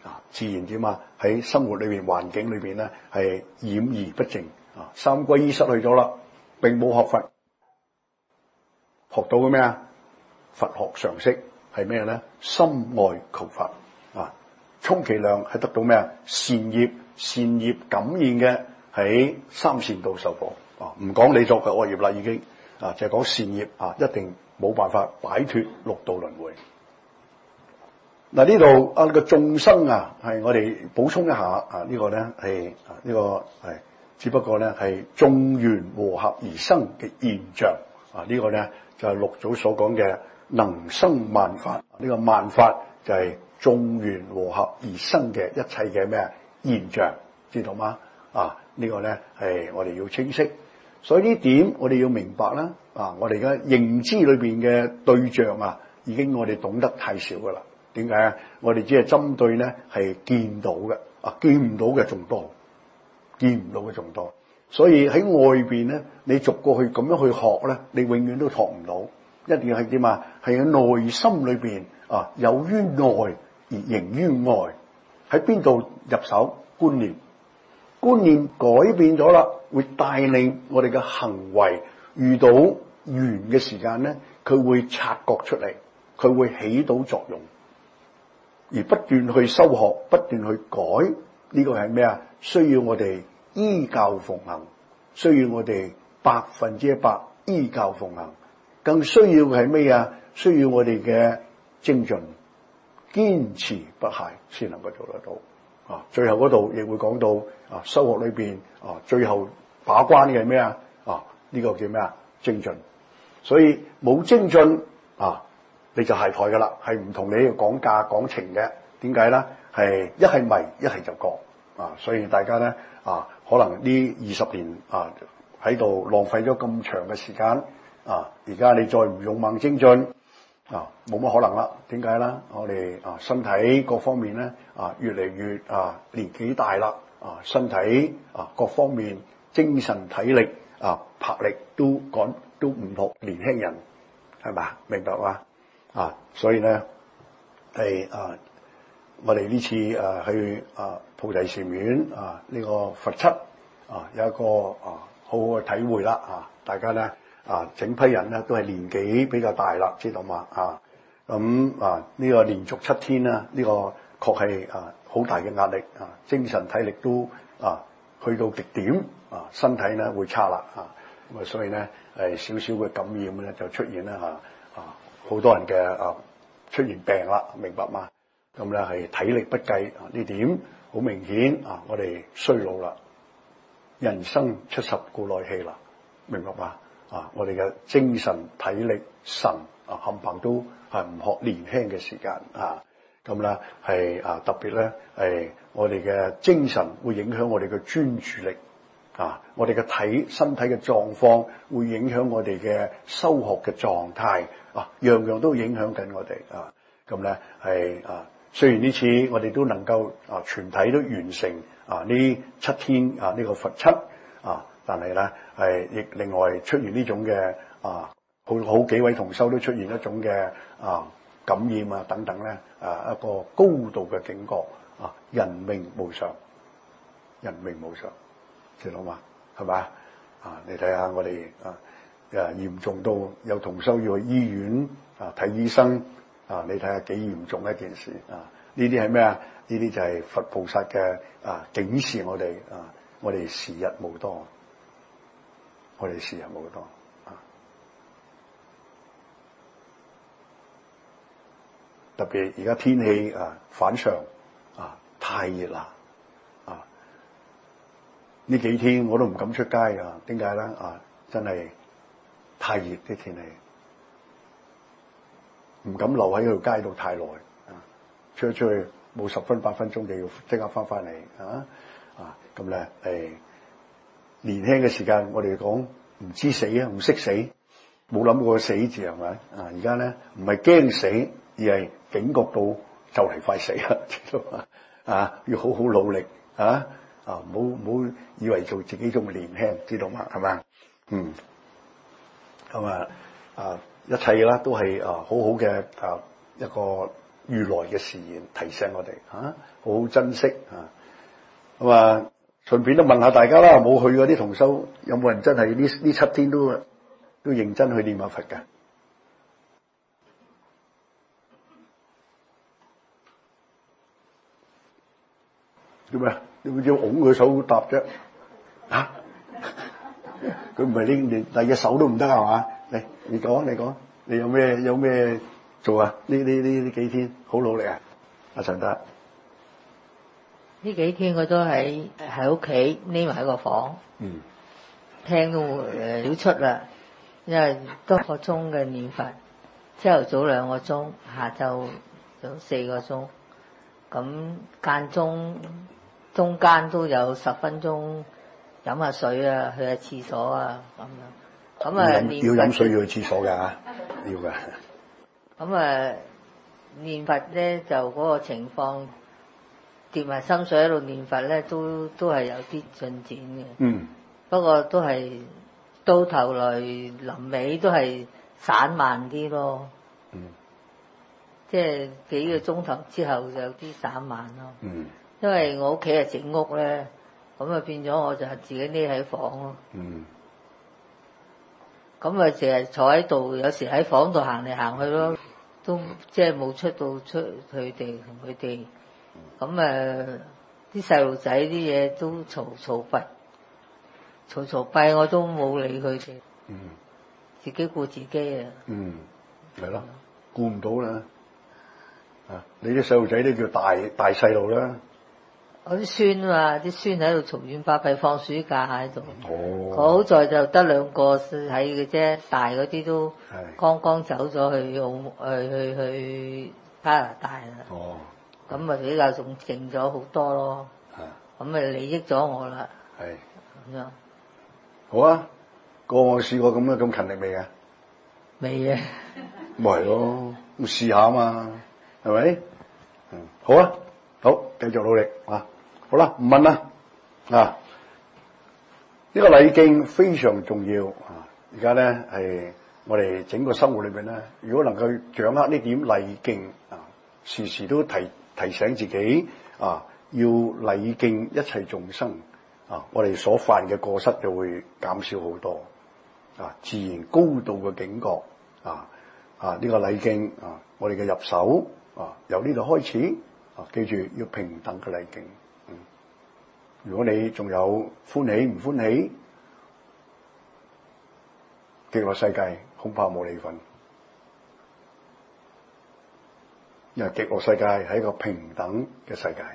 A: 啊，自然點啊？喺生活裏邊、環境裏邊咧，係掩而不淨啊。三歸依失去咗啦，並冇學佛，學到嘅咩啊？佛學常識係咩咧？心外求佛啊，充其量係得到咩啊？善業，善業感染嘅喺三善道受報啊。唔講你作嘅惡業啦，已經啊，就係講善業啊，一定冇辦法擺脫六道輪迴。嗱，呢度啊個眾生啊，係我哋補充一下啊，呢個咧係啊呢個係只不過咧係眾緣和合而生嘅現象啊，呢個咧就係六祖所講嘅能生萬法。呢個萬法就係眾緣和合而生嘅一切嘅咩現象，知道嗎？啊，呢個咧係我哋要清晰，所以呢點我哋要明白啦。啊，我哋而家認知裏邊嘅對象啊，已經我哋懂得太少噶啦。點解啊？我哋只係針對咧係見到嘅，啊見唔到嘅仲多，見唔到嘅仲多。所以喺外邊咧，你逐個去咁樣去學咧，你永遠都學唔到。一定要係點啊？係喺內心裏邊啊，有於內而形於外。喺邊度入手？觀念，觀念改變咗啦，會帶領我哋嘅行為遇到緣嘅時間咧，佢會察覺出嚟，佢會起到作用。而不斷去修學，不斷去改，呢個係咩啊？需要我哋依教奉行，需要我哋百分之一百依教奉行。更需要嘅係咩啊？需要我哋嘅精進、堅持不懈，先能夠做得到。啊，最後嗰度亦會講到啊，修學裏邊啊，最後把關嘅係咩啊？啊，呢個叫咩啊？精進。所以冇精進啊，你就下台噶啦，係唔同你講價講情嘅。點解咧？係一係迷，一係就覺啊。所以大家咧啊，可能呢二十年啊喺度浪費咗咁長嘅時間啊，而家你再唔勇猛精進啊，冇乜可能啦。點解咧？我哋啊身體各方面咧啊越嚟越啊年紀大啦啊，身體啊各方面精神體力啊魄力都趕都唔同年輕人，係嘛？明白嘛？啊，所以咧係啊，我哋呢次誒、啊、去啊菩提禪院啊呢、這個佛七啊有一個啊好好嘅體會啦啊，大家咧啊整批人咧都係年紀比較大啦，知道嘛啊？咁啊呢、這個連續七天啦，呢、這個確係啊好大嘅壓力啊，精神體力都啊去到極點啊，身體咧會差啦啊，咁啊所以咧誒少少嘅感染咧就出現啦嚇啊，好多人嘅啊出現病啦，明白嗎？咁咧係體力不繼啊，呢點好明顯啊，我哋衰老啦，人生七十古來稀啦，明白嗎？啊，我哋嘅精神體力神啊冚唪都係唔學年輕嘅時間啊，咁咧係啊特別咧係我哋嘅精神會影響我哋嘅專注力啊，我哋嘅體身體嘅狀況會影響我哋嘅修學嘅狀態啊，樣樣都影響緊我哋啊，咁咧係啊。雖然呢次我哋都能夠啊全體都完成啊呢七天啊呢個佛七啊，但係咧係亦另外出現呢種嘅啊好好幾位同修都出現一種嘅啊感染啊等等咧啊一個高度嘅警覺啊，人命無常，人命無常，知道嘛？係咪啊？你睇下我哋啊誒嚴重到有同修要去醫院啊睇醫生。啊！你睇下幾嚴重一件事啊！呢啲係咩啊？呢啲就係佛菩薩嘅啊警示我哋啊！我哋時日無多，我哋時日無多啊！特別而家天氣啊反常啊，太熱啦啊！呢幾天我都唔敢出街啊！點解咧？啊，真係太熱啲天氣。唔敢留喺條街度太耐啊！出去出去冇十分八分鐘就要即刻翻返嚟啊！啊咁咧誒年輕嘅時間，我哋講唔知死啊，唔識死，冇諗過死字係咪啊？而家咧唔係驚死，而係警覺到就嚟快死啦，知道嘛？啊，要好好努力啊！啊，唔好唔好以為做自己仲年輕，知道嘛？係咪？嗯，咁啊啊！一切啦，都係啊好好嘅啊一個如來嘅示現，提醒我哋啊，好好珍惜啊。咁啊，順便都問下大家啦，冇去嗰啲同修，有冇人真係呢呢七天都都認真去念下佛㗎？做咩？你會要拱佢手答啫？嚇！佢唔係拎連第二隻手都唔得係嘛？嚟，你講，你講，你有咩有咩做啊？呢呢呢呢幾天好努力啊！阿陳達，
B: 呢幾天佢都喺喺屋企匿埋喺個房，
A: 嗯，
B: 聽到誒少出啦，因為多個鐘嘅念佛，朝頭早兩個鐘，下晝有四個鐘，咁間中中間都有十分鐘飲下水啊，去下廁所啊咁樣。咁啊，
A: 要飲水要去廁所㗎，要㗎。
B: 咁啊，念佛咧就嗰個情況，跌埋心水喺度念佛咧，都都係有啲進展嘅。
A: 嗯。
B: 不過都係到頭來臨尾都係散慢啲咯。
A: 嗯。即
B: 係幾個鐘頭之後就有啲散慢咯。
A: 嗯。因
B: 為我屋企係整屋咧，咁啊變咗我就自己匿喺房咯。
A: 嗯。
B: 咁啊，成日坐喺度，有時喺房度行嚟行去咯，都即係冇出到出佢哋同佢哋。咁誒，啲細路仔啲嘢都嘈嘈閉，嘈嘈閉我都冇理佢哋。嗯。自己顧自己啊。嗯，
A: 係咯，顧唔到啦。啊，你啲細路仔都叫大大細路啦。
B: 我啲孫啊嘛，啲孫喺度嘈喧巴閉，放暑假喺度。
A: 哦。
B: 好在就得兩個喺嘅啫，大嗰啲都剛剛走咗去澳誒去去加拿大啦。哦。咁咪比較仲靜咗好多咯。係。咁咪利益咗我啦。係。咁樣。
A: 好啊，過我試過咁樣咁勤力未啊？
B: 未啊。
A: 咪係咯，咁試下啊嘛，係咪？嗯，好啊，好，繼續努力啊！好啦，唔問啦啊！呢個禮敬非常重要啊！而家咧係我哋整個生活裏邊咧，如果能夠掌握呢點禮敬啊，時時都提提醒自己啊，要禮敬一切眾生啊，我哋所犯嘅過失就會減少好多啊！自然高度嘅警覺啊啊！呢個禮敬啊，我哋嘅入手啊，由呢度開始啊，記住要平等嘅禮敬。如果你仲有歡喜唔歡喜，極樂世界恐怕冇你份，因為極樂世界係一個平等嘅世界。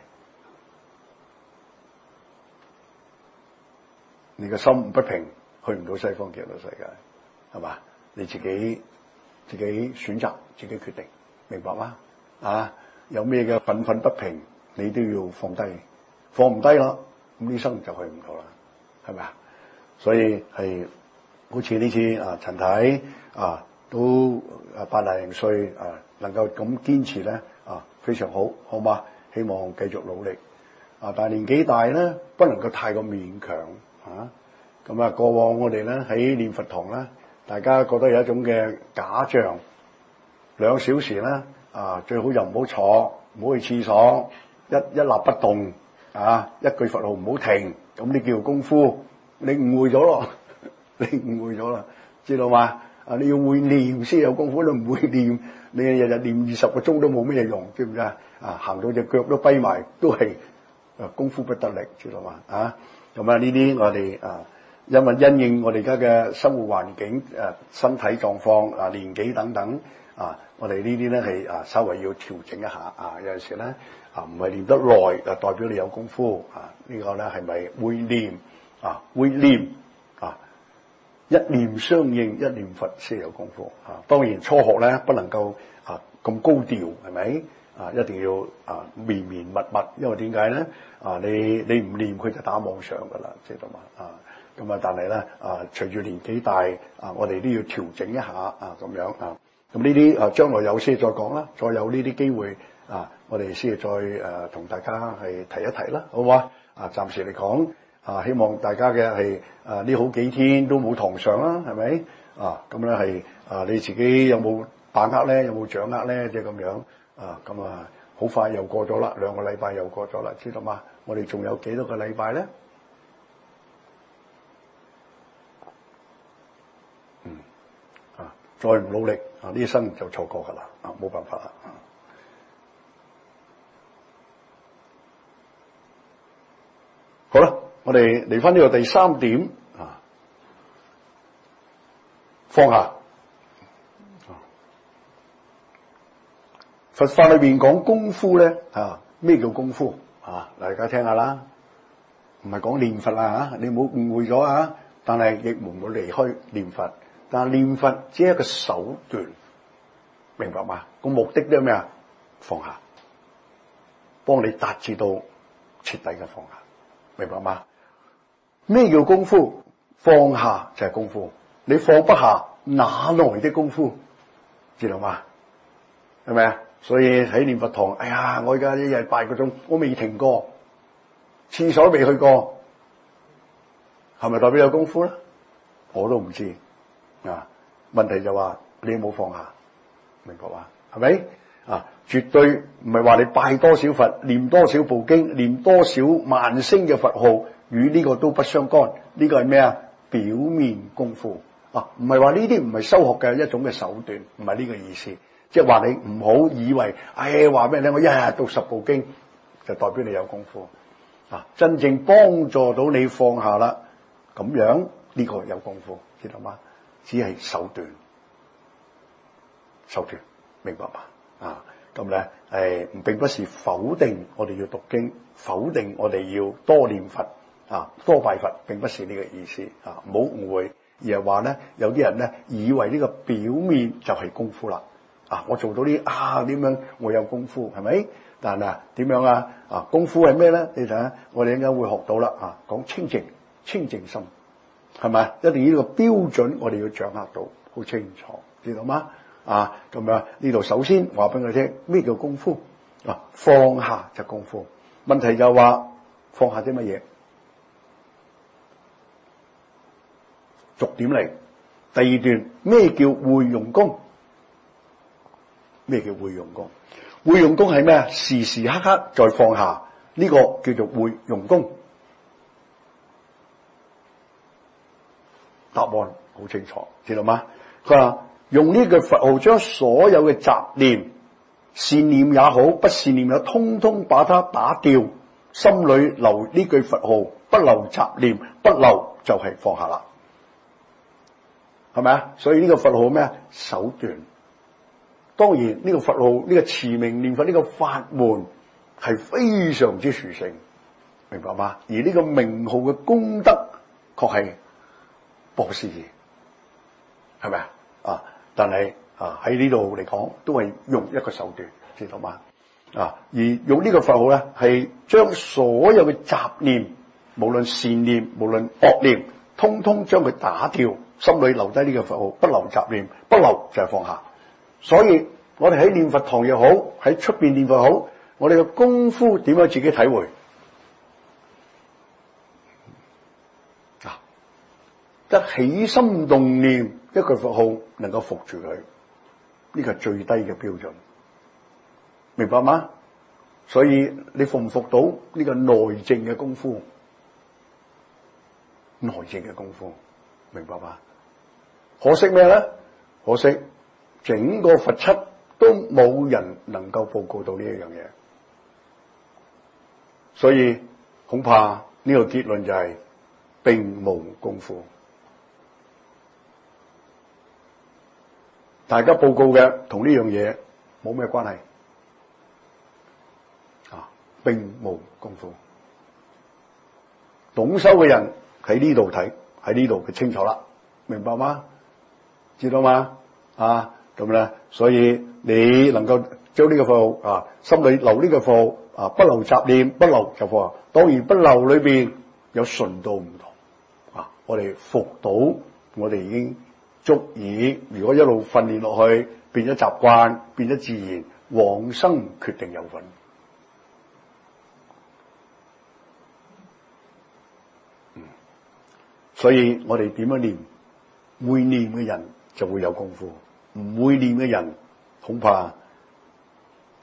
A: 你個心不平，去唔到西方極樂世界，係嘛？你自己自己選擇，自己決定，明白嗎？啊，有咩嘅憤憤不平，你都要放低，放唔低啦。咁呢生就去唔到啦，係咪啊？所以係好似呢次啊陳太啊都啊八廿零歲啊，能夠咁堅持咧啊，非常好，好嘛？希望繼續努力啊！但係年紀大咧，不能夠太過勉強啊。咁啊，過往我哋咧喺念佛堂咧，大家覺得有一種嘅假象，兩小時咧啊，最好就唔好坐，唔好去廁所，一一立不動。啊！一句佛號唔好停，咁你叫做功夫，你誤會咗咯，你誤會咗啦，知道嘛？啊！你要會念先有功夫，你唔會念，你日日念二十個鐘都冇咩用，知唔知啊？啊！行到隻腳都跛埋，都係啊功夫不得力，知道嘛？啊！咁啊呢啲我哋啊，因為因應我哋而家嘅生活環境、誒、啊、身體狀況、啊年紀等等啊，我哋呢啲咧係啊稍微要調整一下啊，有陣時咧。啊，唔係念得耐，就代表你有功夫啊！這個、呢個咧係咪會念啊？會念啊！一念相應，一念佛先有功夫啊！當然初學咧不能夠啊咁高調，係咪啊？一定要啊綿綿密密，因為點解咧？啊，你你唔念佢就打妄想噶啦，知道嘛？啊，咁啊，但係咧啊，隨住年紀大啊，我哋都要調整一下啊，咁樣啊，咁呢啲啊將來有些再講啦，再有呢啲機會。啊！我哋先再誒同、呃、大家係提一提啦，好嘛？啊，暫時嚟講啊，希望大家嘅係啊呢好幾天都冇堂上啦，係咪？啊，咁咧係啊你自己有冇把握咧？有冇掌握咧？即係咁樣啊，咁啊好快又過咗啦，兩個禮拜又過咗啦，知道嗎？我哋仲有幾多個禮拜咧？嗯，啊，再唔努力啊，呢一生就錯過噶啦，啊，冇辦法啦。好啦，我哋嚟翻呢個第三點啊，放下。佛法裏邊講功夫咧，啊，咩叫功夫啊？大家聽下啦，唔係講念佛啦嚇，你唔好誤會咗啊！但係亦唔會離開念佛，但係念佛只係一個手段，明白嗎？個目的都係咩啊？放下，幫你達至到徹底嘅放下，明白嗎？咩叫功夫？放下就係功夫，你放不下，哪來的功夫？知道嗎？係咪啊？所以喺念佛堂，哎呀，我而家一日八個鐘，我未停過，廁所未去過，係咪代表有功夫咧？我都唔知啊。問題就話你有冇放下，明白嘛？係咪啊？絕對唔係話你拜多少佛，念多少部經，念多少萬聲嘅佛號，與呢個都不相干。呢個係咩啊？表面功夫啊，唔係話呢啲唔係修學嘅一種嘅手段，唔係呢個意思。即係話你唔好以為，唉，話俾你聽，我一日讀十部經就代表你有功夫啊！真正幫助到你放下啦，咁樣呢個有功夫，知道嗎？只係手段，手段，明白嗎？啊，咁咧誒，並不是否定我哋要讀經，否定我哋要多念佛啊，多拜佛，並不是呢個意思啊！唔好誤會，而係話咧，有啲人咧以為呢個表面就係功夫啦。啊！我做到啲啊點樣？我有功夫係咪？但係啊點樣啊？啊功夫係咩咧？你睇下，我哋應該會學到啦。啊，講清淨，清淨心係咪？一定要呢個標準，我哋要掌握到好清楚，知道嗎？啊咁樣呢度首先話俾佢聽咩叫功夫啊？放下就功夫。問題就話放下啲乜嘢？逐點嚟。第二段咩叫會用功？咩叫會用功？會用功係咩啊？時時刻刻在放下，呢個叫做會用功。答案好清楚，知道嗎？佢話用呢句佛號將所有嘅雜念，善念也好，不善念也好，通通把它打掉，心裏留呢句佛號，不留雜念，不留就係放下啦，係咪啊？所以呢個佛號咩啊？手段。當然呢個佛號，呢個持名念佛呢個法門係非常之殊勝，明白嗎？而呢個名號嘅功德確係不可思議，係咪啊？啊！但係啊喺呢度嚟講，都係用一個手段，知道嗎？啊！而用呢個佛號咧，係將所有嘅雜念，無論善念，無論惡念，通通將佢打掉，心裏留低呢個佛號，不留雜念，不留就係放下。所以我哋喺念佛堂又好，喺出邊念佛好，我哋嘅功夫點樣自己體會啊？得起心動念一句佛號能夠服住佢，呢個係最低嘅標準，明白嗎？所以你服唔服到呢個內證嘅功夫？內證嘅功夫，明白嗎？可惜咩咧？可惜。整個佛七都冇人能夠報告到呢一樣嘢，所以恐怕呢個結論就係、是、並無功夫。大家報告嘅同呢樣嘢冇咩關係啊，並無功夫。懂修嘅人喺呢度睇，喺呢度佢清楚啦，明白嗎？知道嗎？啊！咁咧，所以你能夠將呢個佛號啊，心裏留呢個佛號啊，不留雜念，不留就放下。當然不留裏邊有順道唔同啊，我哋服到，我哋已經足以。如果一路訓練落去，變咗習慣，變咗自然，往生決定有份。嗯，所以我哋點樣念？會念嘅人就會有功夫。唔會念嘅人，恐怕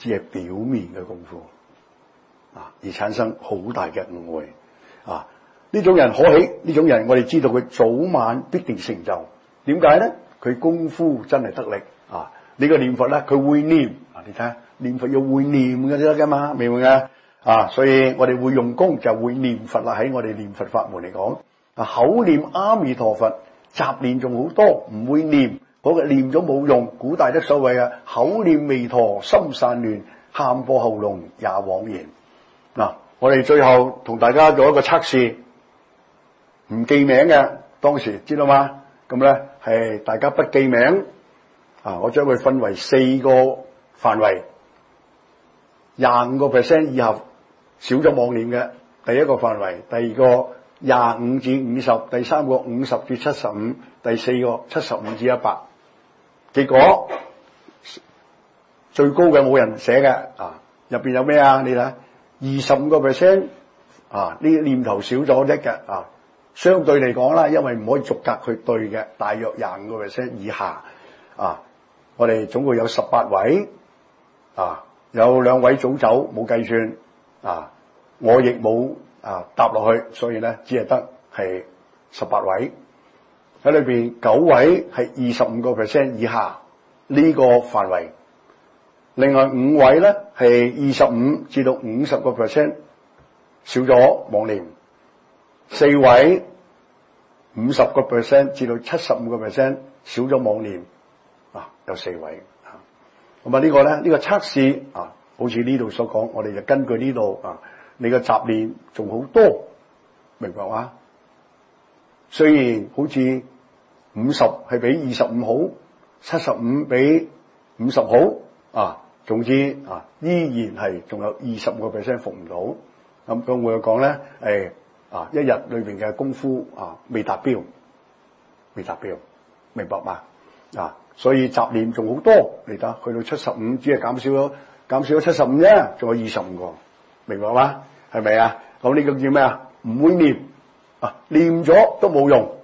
A: 只係表面嘅功夫啊，而產生好大嘅誤會啊！呢種人可喜，呢種人我哋知道佢早晚必定成就。點解咧？佢功夫真係得力啊！呢個念佛咧，佢會念啊！你睇下念佛要會念嘅先得噶嘛，明唔明啊？啊，所以我哋會用功就會念佛啦。喺我哋念佛法門嚟講，啊口念阿彌陀佛，雜念仲好多，唔會念嗰個念咗冇用。古大德所謂啊，口念彌陀心散亂，喊破喉嚨也枉然。嗱，我哋最後同大家做一個測試，唔記名嘅當時知道嗎？咁咧係大家不記名啊！我將佢分為四個範圍，廿五個 percent 以下少咗妄念嘅第一個範圍，第二個廿五至五十，第三個五十至七十五，第四個七十五至一百。結果最高嘅冇人寫嘅啊！入邊有咩啊？你睇二十五個 percent 啊！呢念頭少咗啲嘅啊！相對嚟講啦，因為唔可以逐格去對嘅，大約廿五個 percent 以下啊。我哋總共有十八位啊，有兩位早走冇計算啊，我亦冇啊搭落去，所以咧只係得係十八位喺裏邊，九位係二十五個 percent 以下呢個範圍，另外五位咧係二十五至到五十個 percent 少咗妄念。四位五十個 percent 至到七十五個 percent 少咗妄念啊，有四位啊。咁啊呢個咧呢個測試啊，好似呢度所講，我哋就根據呢度啊，你個雜念仲好多，明白嗎？雖然好似五十係比二十五好，七十五比五十好啊，總之啊依然係仲有二十五個 percent 服唔到。咁咁我講咧誒。啊！一日裏邊嘅功夫啊，未達標，未達標，明白嘛？啊，所以雜念仲好多，嚟得去到七十五，只係減少咗，減少咗七十五啫，仲有二十五個，明白嘛？係咪啊？咁呢個叫咩啊？唔會念啊，念咗都冇用，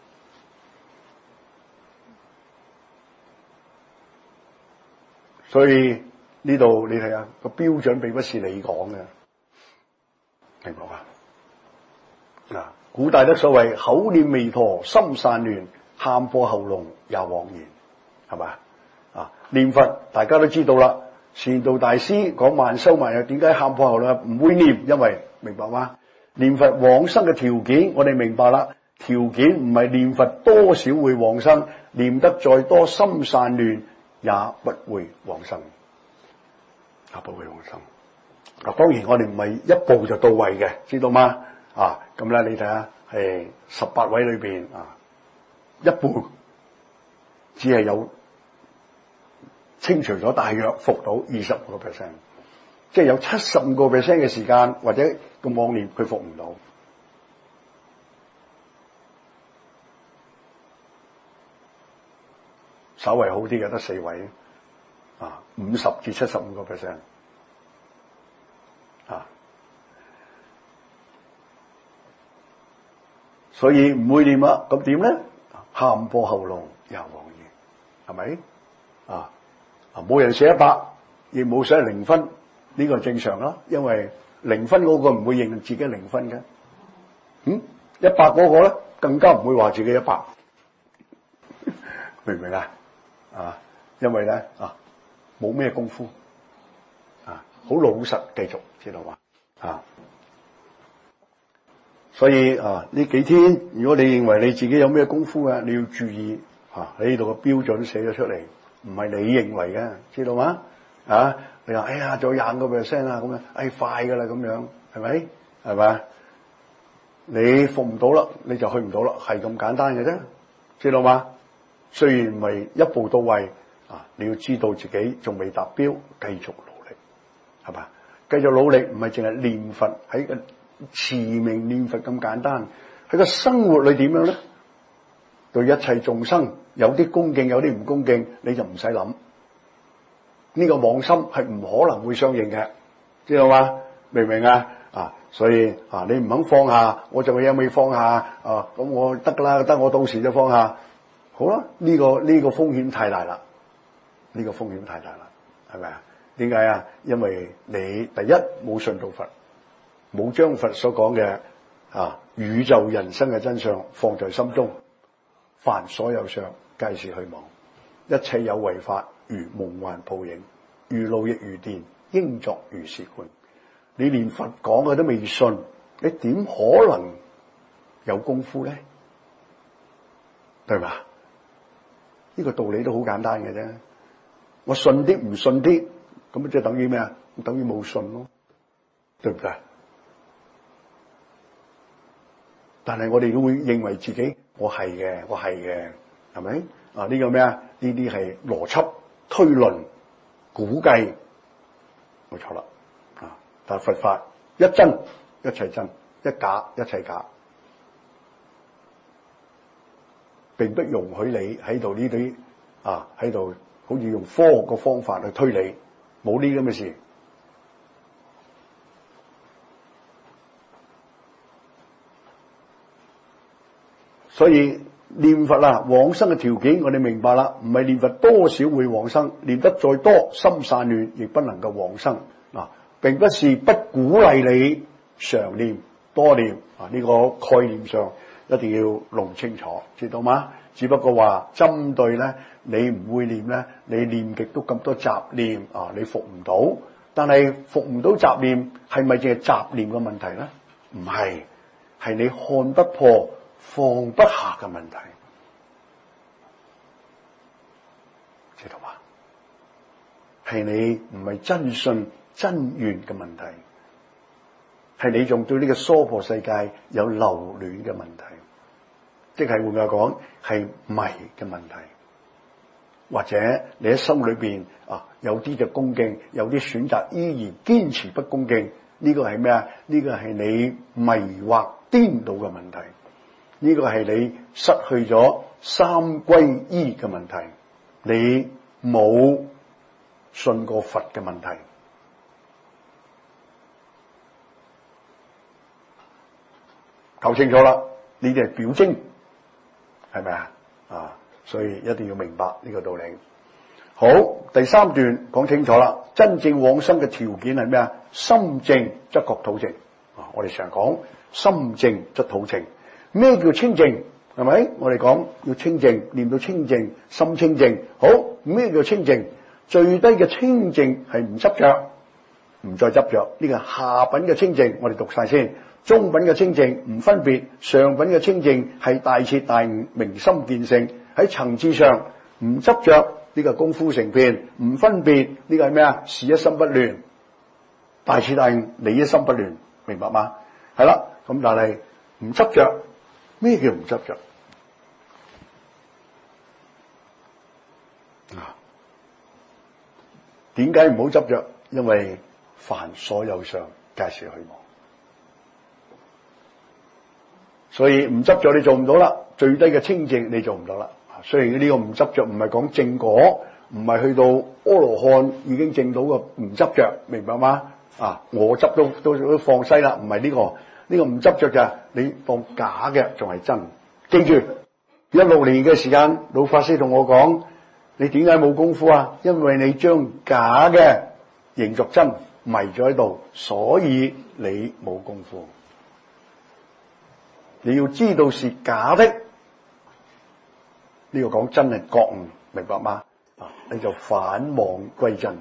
A: 所以呢度你睇下個標準並不是你講嘅，明白嘛？嗱，古大德所謂口念彌陀心散亂，喊破喉嚨也枉然，係嘛？啊，念佛大家都知道啦。善導大師講萬修萬有，點解喊破喉嚨唔會念？因為明白嗎？念佛往生嘅條件，我哋明白啦。條件唔係念佛多少會往生，念得再多心散亂也不會往生，也不會往生。嗱，當然我哋唔係一步就到位嘅，知道嗎？啊，咁咧你睇下，係十八位裏邊啊，一半只係有清除咗大約服到二十個 percent， 即係有七十五個 percent 嘅時間或者個妄念佢服唔到，稍為好啲嘅得四位啊，五十至七十五個 percent 啊。所以唔會念啦，咁點咧？喊破喉嚨也枉然，係咪？啊啊！冇人寫一百，亦冇寫零分，呢個正常啦，因為零分嗰個唔會認自己零分嘅。嗯，一百嗰個咧更加唔會話自己一百，明唔明啊？啊，因為咧啊冇咩功夫啊，好老實繼續知道嘛啊。所以啊，呢幾天如果你認為你自己有咩功夫啊，你要注意啊，喺呢度嘅標準寫咗出嚟，唔係你認為嘅，知道嗎？啊，你話哎呀，仲有廿個 percent 啊，咁樣，哎快噶啦，咁樣係咪？係咪？你服唔到啦，你就去唔到啦，係咁簡單嘅啫，知道嗎？雖然唔係一步到位啊，你要知道自己仲未達標，繼續努力，係嘛？繼續努力唔係淨係念佛喺個持名念佛咁簡單，喺個生活裏點樣咧？對一切眾生有啲恭敬，有啲唔恭敬，你就唔使諗。呢個妄心係唔可能會相應嘅，知道嗎？明唔明啊？啊，所以啊，你唔肯放下，我就有未放下啊，咁我得噶啦，得我到時就放下。好啦，呢個呢個風險太大啦，呢個風險太大啦，係咪啊？ 點解啊？因為你第一冇信道佛，冇將佛所講嘅啊宇宙人生嘅真相放在心中，凡所有相皆是虛妄，一切有為法如夢幻泡影，如露亦如電，應作如是觀。你連佛講嘅都未信，你點可能有功夫咧？對吧？呢個道理都好簡單嘅啫。我信啲唔信啲，咁即係等於咩啊？等於冇信咯，對唔對？但係我哋都會認為自己我係嘅，我係嘅，係咪？啊呢個咩啊？呢啲係邏輯推論估計，冇錯啦。啊，但係佛法一真一切真，一假一切假，並不容許你喺度呢啲啊喺度好似用科學嘅方法去推理，冇呢咁嘅事。所以念佛啊，往生嘅條件我哋明白啦，唔係念佛多少會往生，念得再多心散亂亦不能夠往生啊，並不是不鼓勵你常念多念啊，呢個概念上一定要弄清楚，知道嗎？只不過話針對咧，你唔會念咧，你念極都咁多雜念啊，你服唔到。但係服唔到雜念，係咪淨係雜念嘅問題咧？唔係，係你看不破、放不下嘅問題，知道嗎？係你唔係真信真願嘅問題，係你仲對呢個娑婆世界有留戀嘅問題，即係換句話講，係迷嘅問題，或者你喺心裏邊啊有啲就恭敬，有啲選擇依然堅持不恭敬，呢個係咩啊？呢個係你迷惑顛倒嘅問題。呢個係你失去咗三皈依嘅問題，你冇信過佛嘅問題。搞清楚啦，呢啲係表徵，係咪啊？啊，所以一定要明白呢個道理。好，第三段講清楚啦，真正往生嘅條件係咩啊？心淨則覺土淨。啊，我哋常講心淨則土淨。咩叫清淨？係咪？我哋講要清淨，念到清淨，心清淨。好，咩叫清淨？最低嘅清淨係唔執着，唔再執着。呢個下品嘅清淨，我哋讀晒先。中品嘅清淨唔分別，上品嘅清淨係大徹大悟，明心見性。喺層次上唔執着，呢個功夫成片；唔分別，呢個係咩啊？事一心不亂，大徹大悟，你一心不亂，明白嗎？係啦，咁但係唔執着。咩叫唔執着？啊，點解唔好執着？因為凡所有相皆是虛妄，所以唔執着你做唔到啦。最低嘅清淨你做唔到啦。雖然呢個唔執着唔係講正果，唔係去到阿羅漢已經證到個唔執着，明白嗎？啊，我執都都都放西啦，唔係呢個。呢個唔執着嘅，你當假嘅仲係真。記住，一六年嘅時間，老法師同我講，你點解冇功夫啊？因為你將假嘅認作真，迷咗喺度，所以你冇功夫。你要知道是假的，呢個講真係覺悟，明白嗎？啊，你就反妄歸真。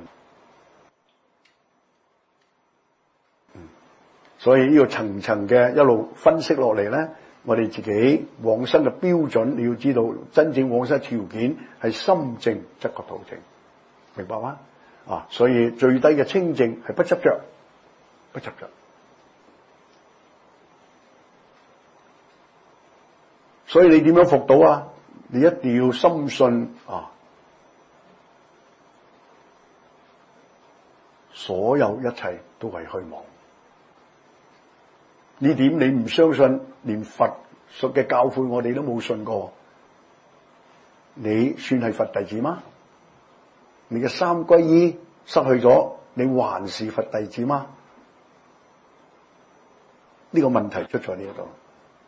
A: 所以呢個層層嘅一路分析落嚟咧，我哋自己往生嘅標準，你要知道真正往生條件係心淨則覺土淨，明白嗎？啊，所以最低嘅清淨係不執着，不執着。所以你點樣服到啊？你一定要深信啊，所有一切都係虛妄。呢點你唔相信，連佛說嘅教誨我哋都冇信過，你算係佛弟子嗎？你嘅三皈依失去咗，你還是佛弟子嗎？呢個問題出咗呢一度，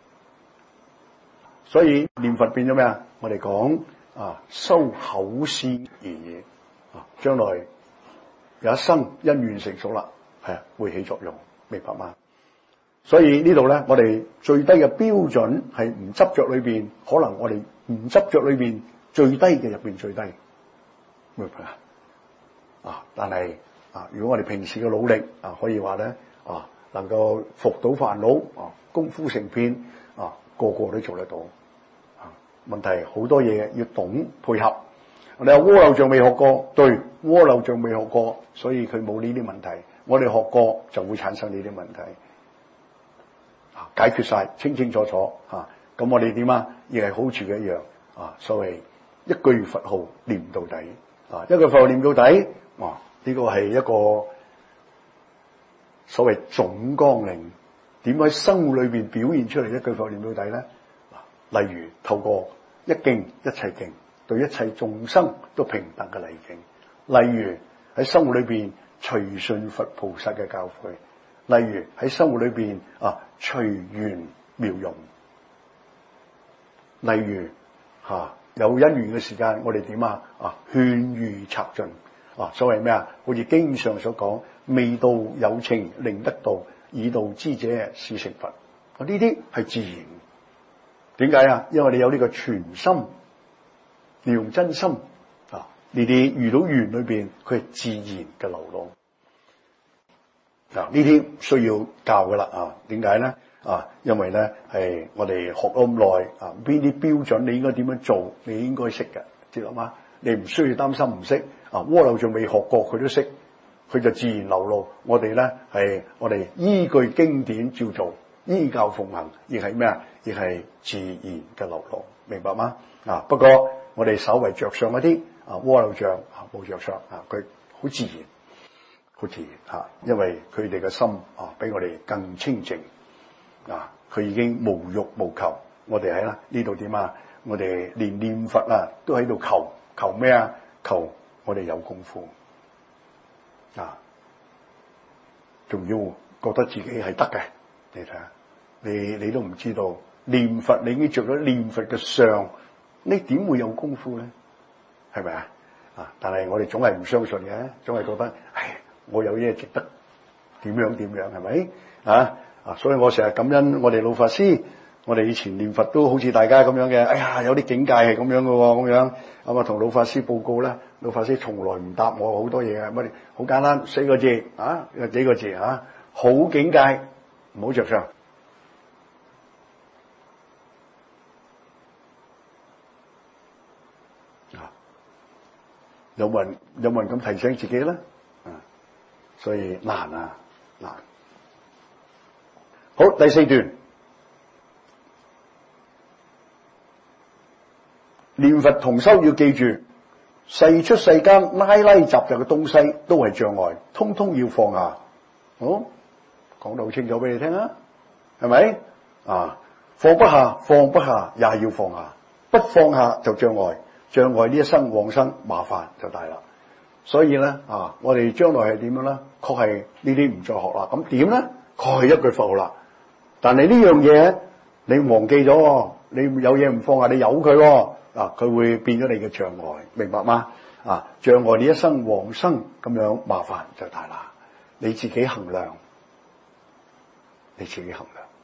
A: 所以念佛變咗咩啊？我哋講啊，修口思而已啊，將來有一生因緣成熟啦，係啊，會起作用，明白嗎？所以呢度咧，我哋最低嘅標準係唔執着裏邊，可能我哋唔執着裏邊最低嘅入邊最低，明白啊？啊，但係啊，如果我哋平時嘅努力啊，可以話咧啊，能夠伏到煩惱啊，功夫成片啊，個個都做得到啊。問題好多嘢要懂配合。我哋話鍋漏醬未學過，對，鍋漏醬未學過，所以佢冇呢啲問題。我哋學過就會產生呢啲問題。解決晒清清楚楚嚇，咁、啊、我哋點啊？亦係好處嘅一樣啊！所謂一句佛號念到底啊，一句佛號念到底，哇、啊！呢、這個係一個所謂總綱領，點喺生活裏邊表現出嚟一句佛號念到底咧、啊？例如透過一敬一切敬，對一切眾生都平等嘅禮敬；例如喺生活裏邊隨順佛菩薩嘅教誨。例如喺生活裏邊啊，隨緣妙用；例如嚇、啊、有因緣嘅時間，我哋點啊？啊，勸喻策進啊，所謂咩啊？好似經上所講，未到有情令得道，已到知者是成佛。啊，呢啲係自然。點解啊？因為你有呢個全心，你用真心啊，呢啲遇到緣裏邊，佢係自然嘅流露。嗱，呢啲需要教噶啦啊？點解咧？啊，因為咧係我哋學咗咁耐啊，邊啲標準你應該點樣做，你應該識嘅，知道嗎？你唔需要擔心唔識啊。鍋漏仲未學過，佢都識，佢就自然流露。我哋咧係我哋依據經典照做，依教奉行，亦係咩啊？亦係自然嘅流露，明白嗎？啊，不過我哋稍為着上一啲啊，鍋漏醬啊冇着上啊，佢好自然。好自然嚇，因為佢哋嘅心啊，比我哋更清淨啊！佢已經無欲無求，我哋喺啦呢度點啊？我哋連念佛啊，都喺度求求咩啊？求我哋有功夫啊！仲要覺得自己係得嘅，你睇下，你你都唔知道念佛，你已經着咗念佛嘅相，你點會有功夫咧？係咪啊？啊！但係我哋總係唔相信嘅，總係覺得唉。我有嘢值得點樣點樣係咪啊？啊！所以我成日感恩我哋老法師，我哋以前念佛都好似大家咁樣嘅。哎呀，有啲境界係咁樣嘅喎，咁樣咁啊，同老法師報告咧，老法師從來唔答我好多嘢嘅，乜好簡單四個字啊，幾個字啊，好境界，唔好着相啊！有冇人有冇人咁提醒自己咧？所以難啊，難。好，第四段，念佛同修要記住，世出世間拉拉雜雜嘅東西都係障礙，通通要放下。好，講得好清楚俾你聽啊，係咪啊？放不下，放不下也要放下，不放下就障礙，障礙呢一生往生麻煩就大啦。所以咧啊，我哋將來係點樣咧？確係呢啲唔再學啦。咁點咧？確係一句佛號啦。但係呢樣嘢你忘記咗，你有嘢唔放下，你由佢啊，佢會變咗你嘅障礙，明白嗎？啊，障礙你一生往生咁樣麻煩就大啦。你自己衡量，你自己衡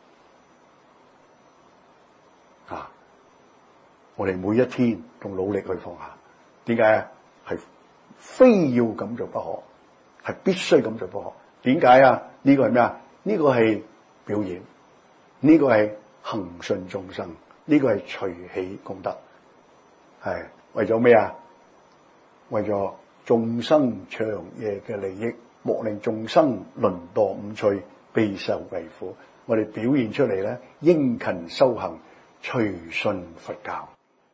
A: 量啊！我哋每一天都努力去放下，點解啊？係非要咁做不可，係必須咁做不可。點解啊？呢個係咩啊？呢個係表演，呢個係恒順眾生，呢個係隨喜功德，係為咗咩啊？為咗眾生長夜嘅利益，莫令眾生淪墮五趣，備受為苦。我哋表現出嚟咧，殷勤修行，隨順佛教。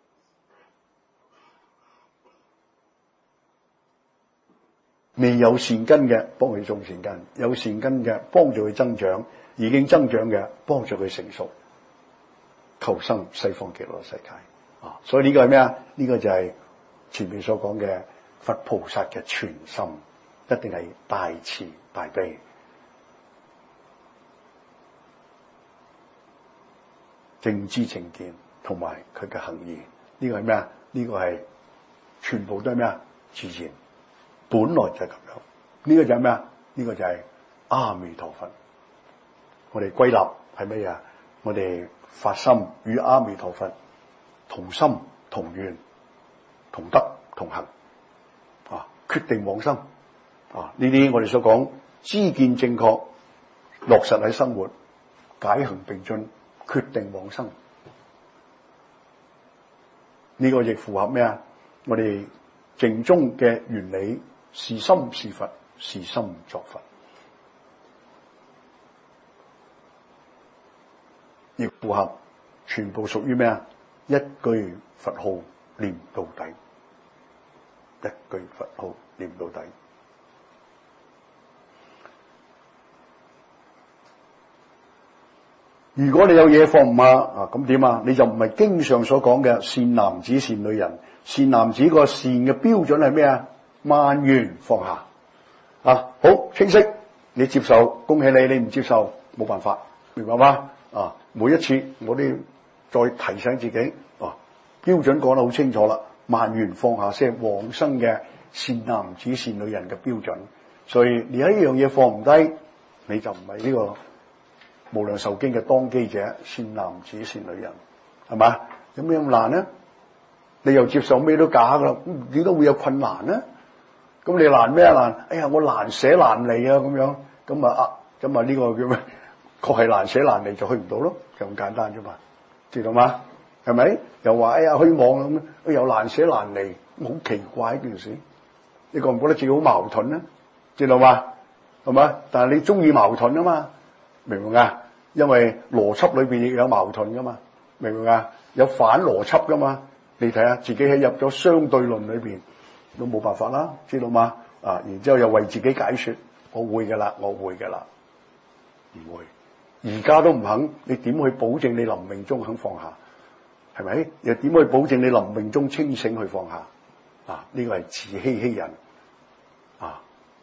A: 未有善根嘅，幫佢種善根；有善根嘅，幫助佢增長；已經增長嘅，幫助佢成熟，求生西方極樂世界啊！所以呢個係咩啊？呢個就係前面所講嘅佛菩薩嘅全心，一定係大慈大悲，正知正見同埋佢嘅行義。呢個係咩啊？呢個係全部都係咩啊？自然。本來就係咁樣， 呢個就係咩啊？呢個就係阿彌陀佛。我哋歸納係咩啊？我哋發心與阿彌陀佛同心同願同德同行啊！決定往生啊！呢啲我哋所講知見正確，落實喺生活，解行並進，決定往生。呢個亦符合咩啊？我哋淨宗嘅原理，是心是佛，是心作佛，亦符合全部屬於咩啊？一句佛號念到底，一句佛號念到底。如果你有嘢放唔下啊，咁點啊？你就唔係經上所講嘅善男子善女人。善男子個善嘅標準係咩啊？萬緣放下啊，好清晰。你接受，恭喜你；你唔接受，冇辦法，明白嗎？啊，每一次我都要再提醒自己啊，標準講得好清楚啦。萬緣放下先係往生嘅善男子善女人嘅標準。所以你有一樣嘢放唔低，你就唔係呢個無量壽經嘅當機者，善男子善女人，係嘛？有咩咁難呢？你又接受咩都假噶啦，點解會有困難呢？咁你難咩啊？難？哎呀，我難捨難離啊，咁樣咁啊啊，咁啊呢個叫咩？確係難捨難離就去唔到咯，就咁簡單啫嘛，知道嗎？係咪？又話哎呀虛妄咁，又難捨難離，好奇怪一件事。你覺唔覺得自己好矛盾呢？知道嗎？係嘛？但係你中意矛盾啊嘛？明唔明啊？因為邏輯裏邊亦有矛盾噶嘛，明唔明啊？有反邏輯噶嘛？你睇下自己喺入咗相對論裏邊都冇辦法啦，知道嗎？啊，然之後又為自己解說，我會噶啦，我會噶啦，唔會，而家都唔肯，你點去保證你臨命終肯放下？係咪？又點去保證你臨命終清醒去放下？啊，呢個係自欺欺人，啊，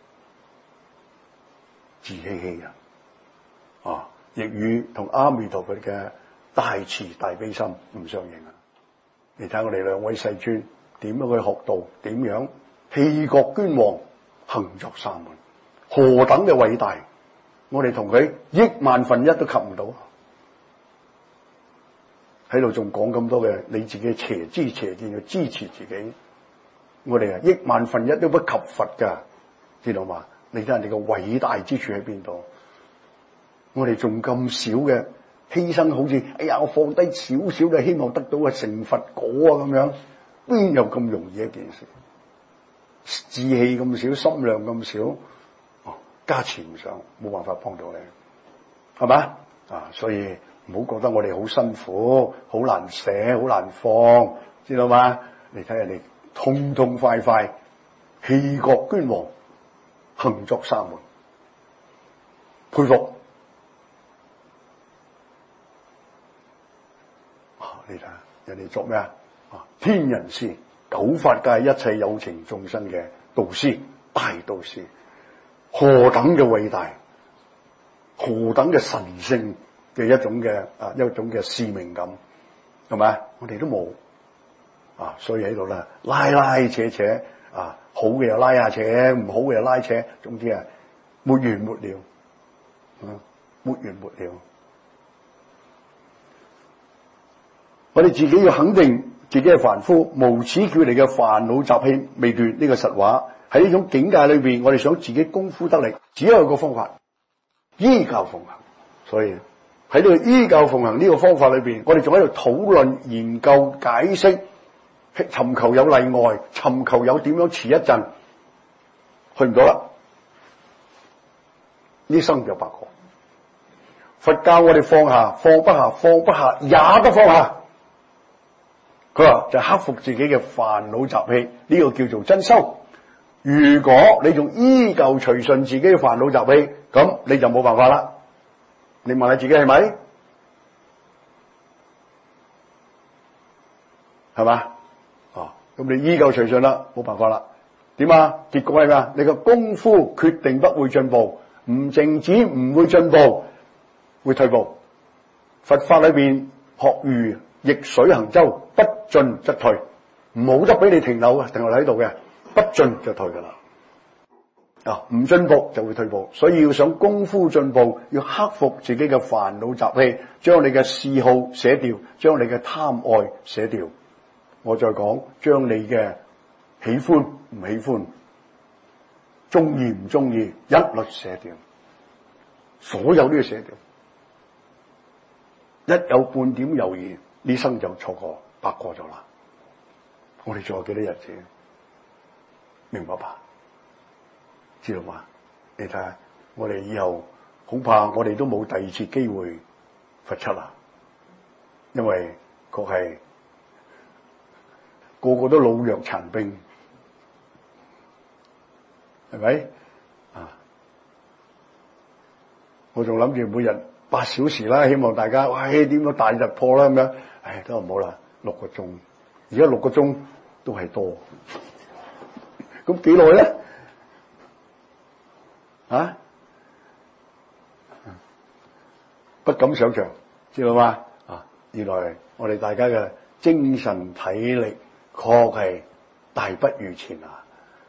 A: 自欺欺人。啊！亦與同阿彌陀佛嘅大慈大悲心唔相應啊！你睇我哋兩位世尊點樣去學道，點樣氣國捐王，行作沙門，何等嘅偉大！我哋同佢億萬分一都及唔到，喺度仲講咁多嘅你自己邪知邪見去支持自己，我哋啊億萬分一都不及佛噶，知道嘛？你睇人哋嘅偉大之處喺邊度？我哋仲咁少嘅犧牲，好似哎呀，我放低少少嘅希望得到嘅成佛果啊，咁樣邊有咁容易一件事？志氣咁少，心量咁少，哦，加持唔上，冇辦法幫到你，係咪啊？所以唔好覺得我哋好辛苦，好難捨，好難放，知道嗎？你睇人哋痛痛快快，氣國捐王，行作沙門，佩服。你睇下人哋作咩啊？啊，天人師，九法界一切有情眾生嘅導師，大導師，何等嘅偉大，何等嘅神聖嘅一種嘅啊一種嘅使命感，係咪？我哋都冇啊，所以喺度咧拉拉扯扯啊，好嘅又拉下扯，唔好嘅又拉扯，總之啊，沒完沒了，嗯，沒完沒了。我哋自己要肯定自己係凡夫，無始叫嚟嘅煩惱習氣未斷，呢個實話。喺呢種境界裏邊，我哋想自己功夫得力，只有一個方法，依教奉行。所以喺呢個依教奉行呢個方法裏邊，我哋仲喺度討論、研究、解釋，尋求有例外，尋求有點樣遲一陣，去唔到啦。呢生就白過。佛教我哋放下，放不下，放不下也不放下。佢話就克服自己嘅煩惱習氣，呢個叫做真修。如果你仲依舊隨順自己嘅煩惱習氣，咁你就冇辦法啦。你問下自己係咪？係嘛？哦，咁你依舊隨順啦，冇辦法啦。點啊？結果係咩啊？你個功夫決定不會進步，唔淨止唔會進步，會退步。佛法裏邊學如逆水行舟，不進則退，冇得俾你停留嘅，停留喺度嘅，不進就退噶啦。 啊，唔進步就會退步，所以要想功夫進步，要克服自己嘅煩惱習氣，將你嘅嗜好捨掉，將你嘅貪愛捨掉。我再講，將你嘅喜歡唔喜歡、中意唔中意一律捨掉，所有都要捨掉。一有半點猶豫，呢生就錯過白過咗啦。我哋仲有幾多日子？明白吧？知道嘛？你睇下，我哋以後恐怕我哋都冇第二次機會罰出啦，因為確係個個都老弱殘兵，係咪？啊！我仲諗住每日八小時啦，希望大家喂點樣大突破啦咁樣，唉都唔好啦，六個鐘，而家六個鐘都係多，咁幾耐咧？啊！不敢想象，知道嗎？啊！原來我哋大家嘅精神體力確係大不如前啊！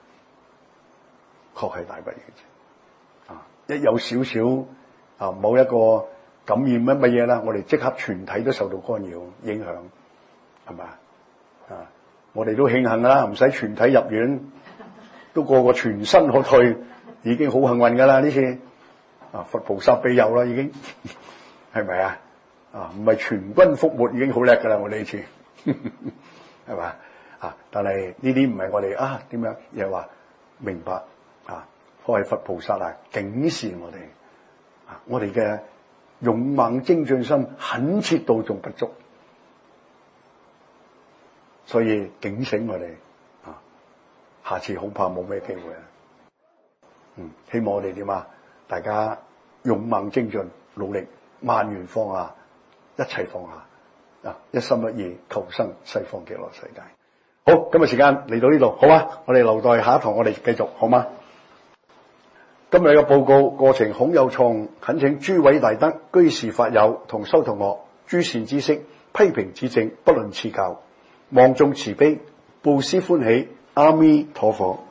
A: 確係大不如前啊！一有少少啊某一個感染乜乜嘢啦，我哋即刻全體都受到干擾影響，係咪啊？我哋都慶幸啦，唔使全體入院，都個個全身可退。已經好幸運噶啦呢次，啊佛菩薩庇佑啦已經，係咪啊？啊唔係全軍覆沒已經好叻噶啦我哋呢次，係嘛？啊但係呢啲唔係我哋啊點樣，而係話明白啊，係佛菩薩啊警示我哋，啊我哋嘅勇猛精進心懇切度仲不足，所以警醒我哋啊，下次恐怕冇咩機會啊。嗯，希望我哋點啊？大家勇猛精進，努力萬緣放下，一切放下啊！一心一意求生西方極樂世界。好，今日時間嚟到呢度，好嗎？我哋留待下一堂，我哋繼續，好嗎？今日嘅報告過程恐有錯誤，懇請諸位大德、居士法友同修同學諸善知識批評指正，不論賜教，望眾慈悲，布施歡喜，阿彌陀佛。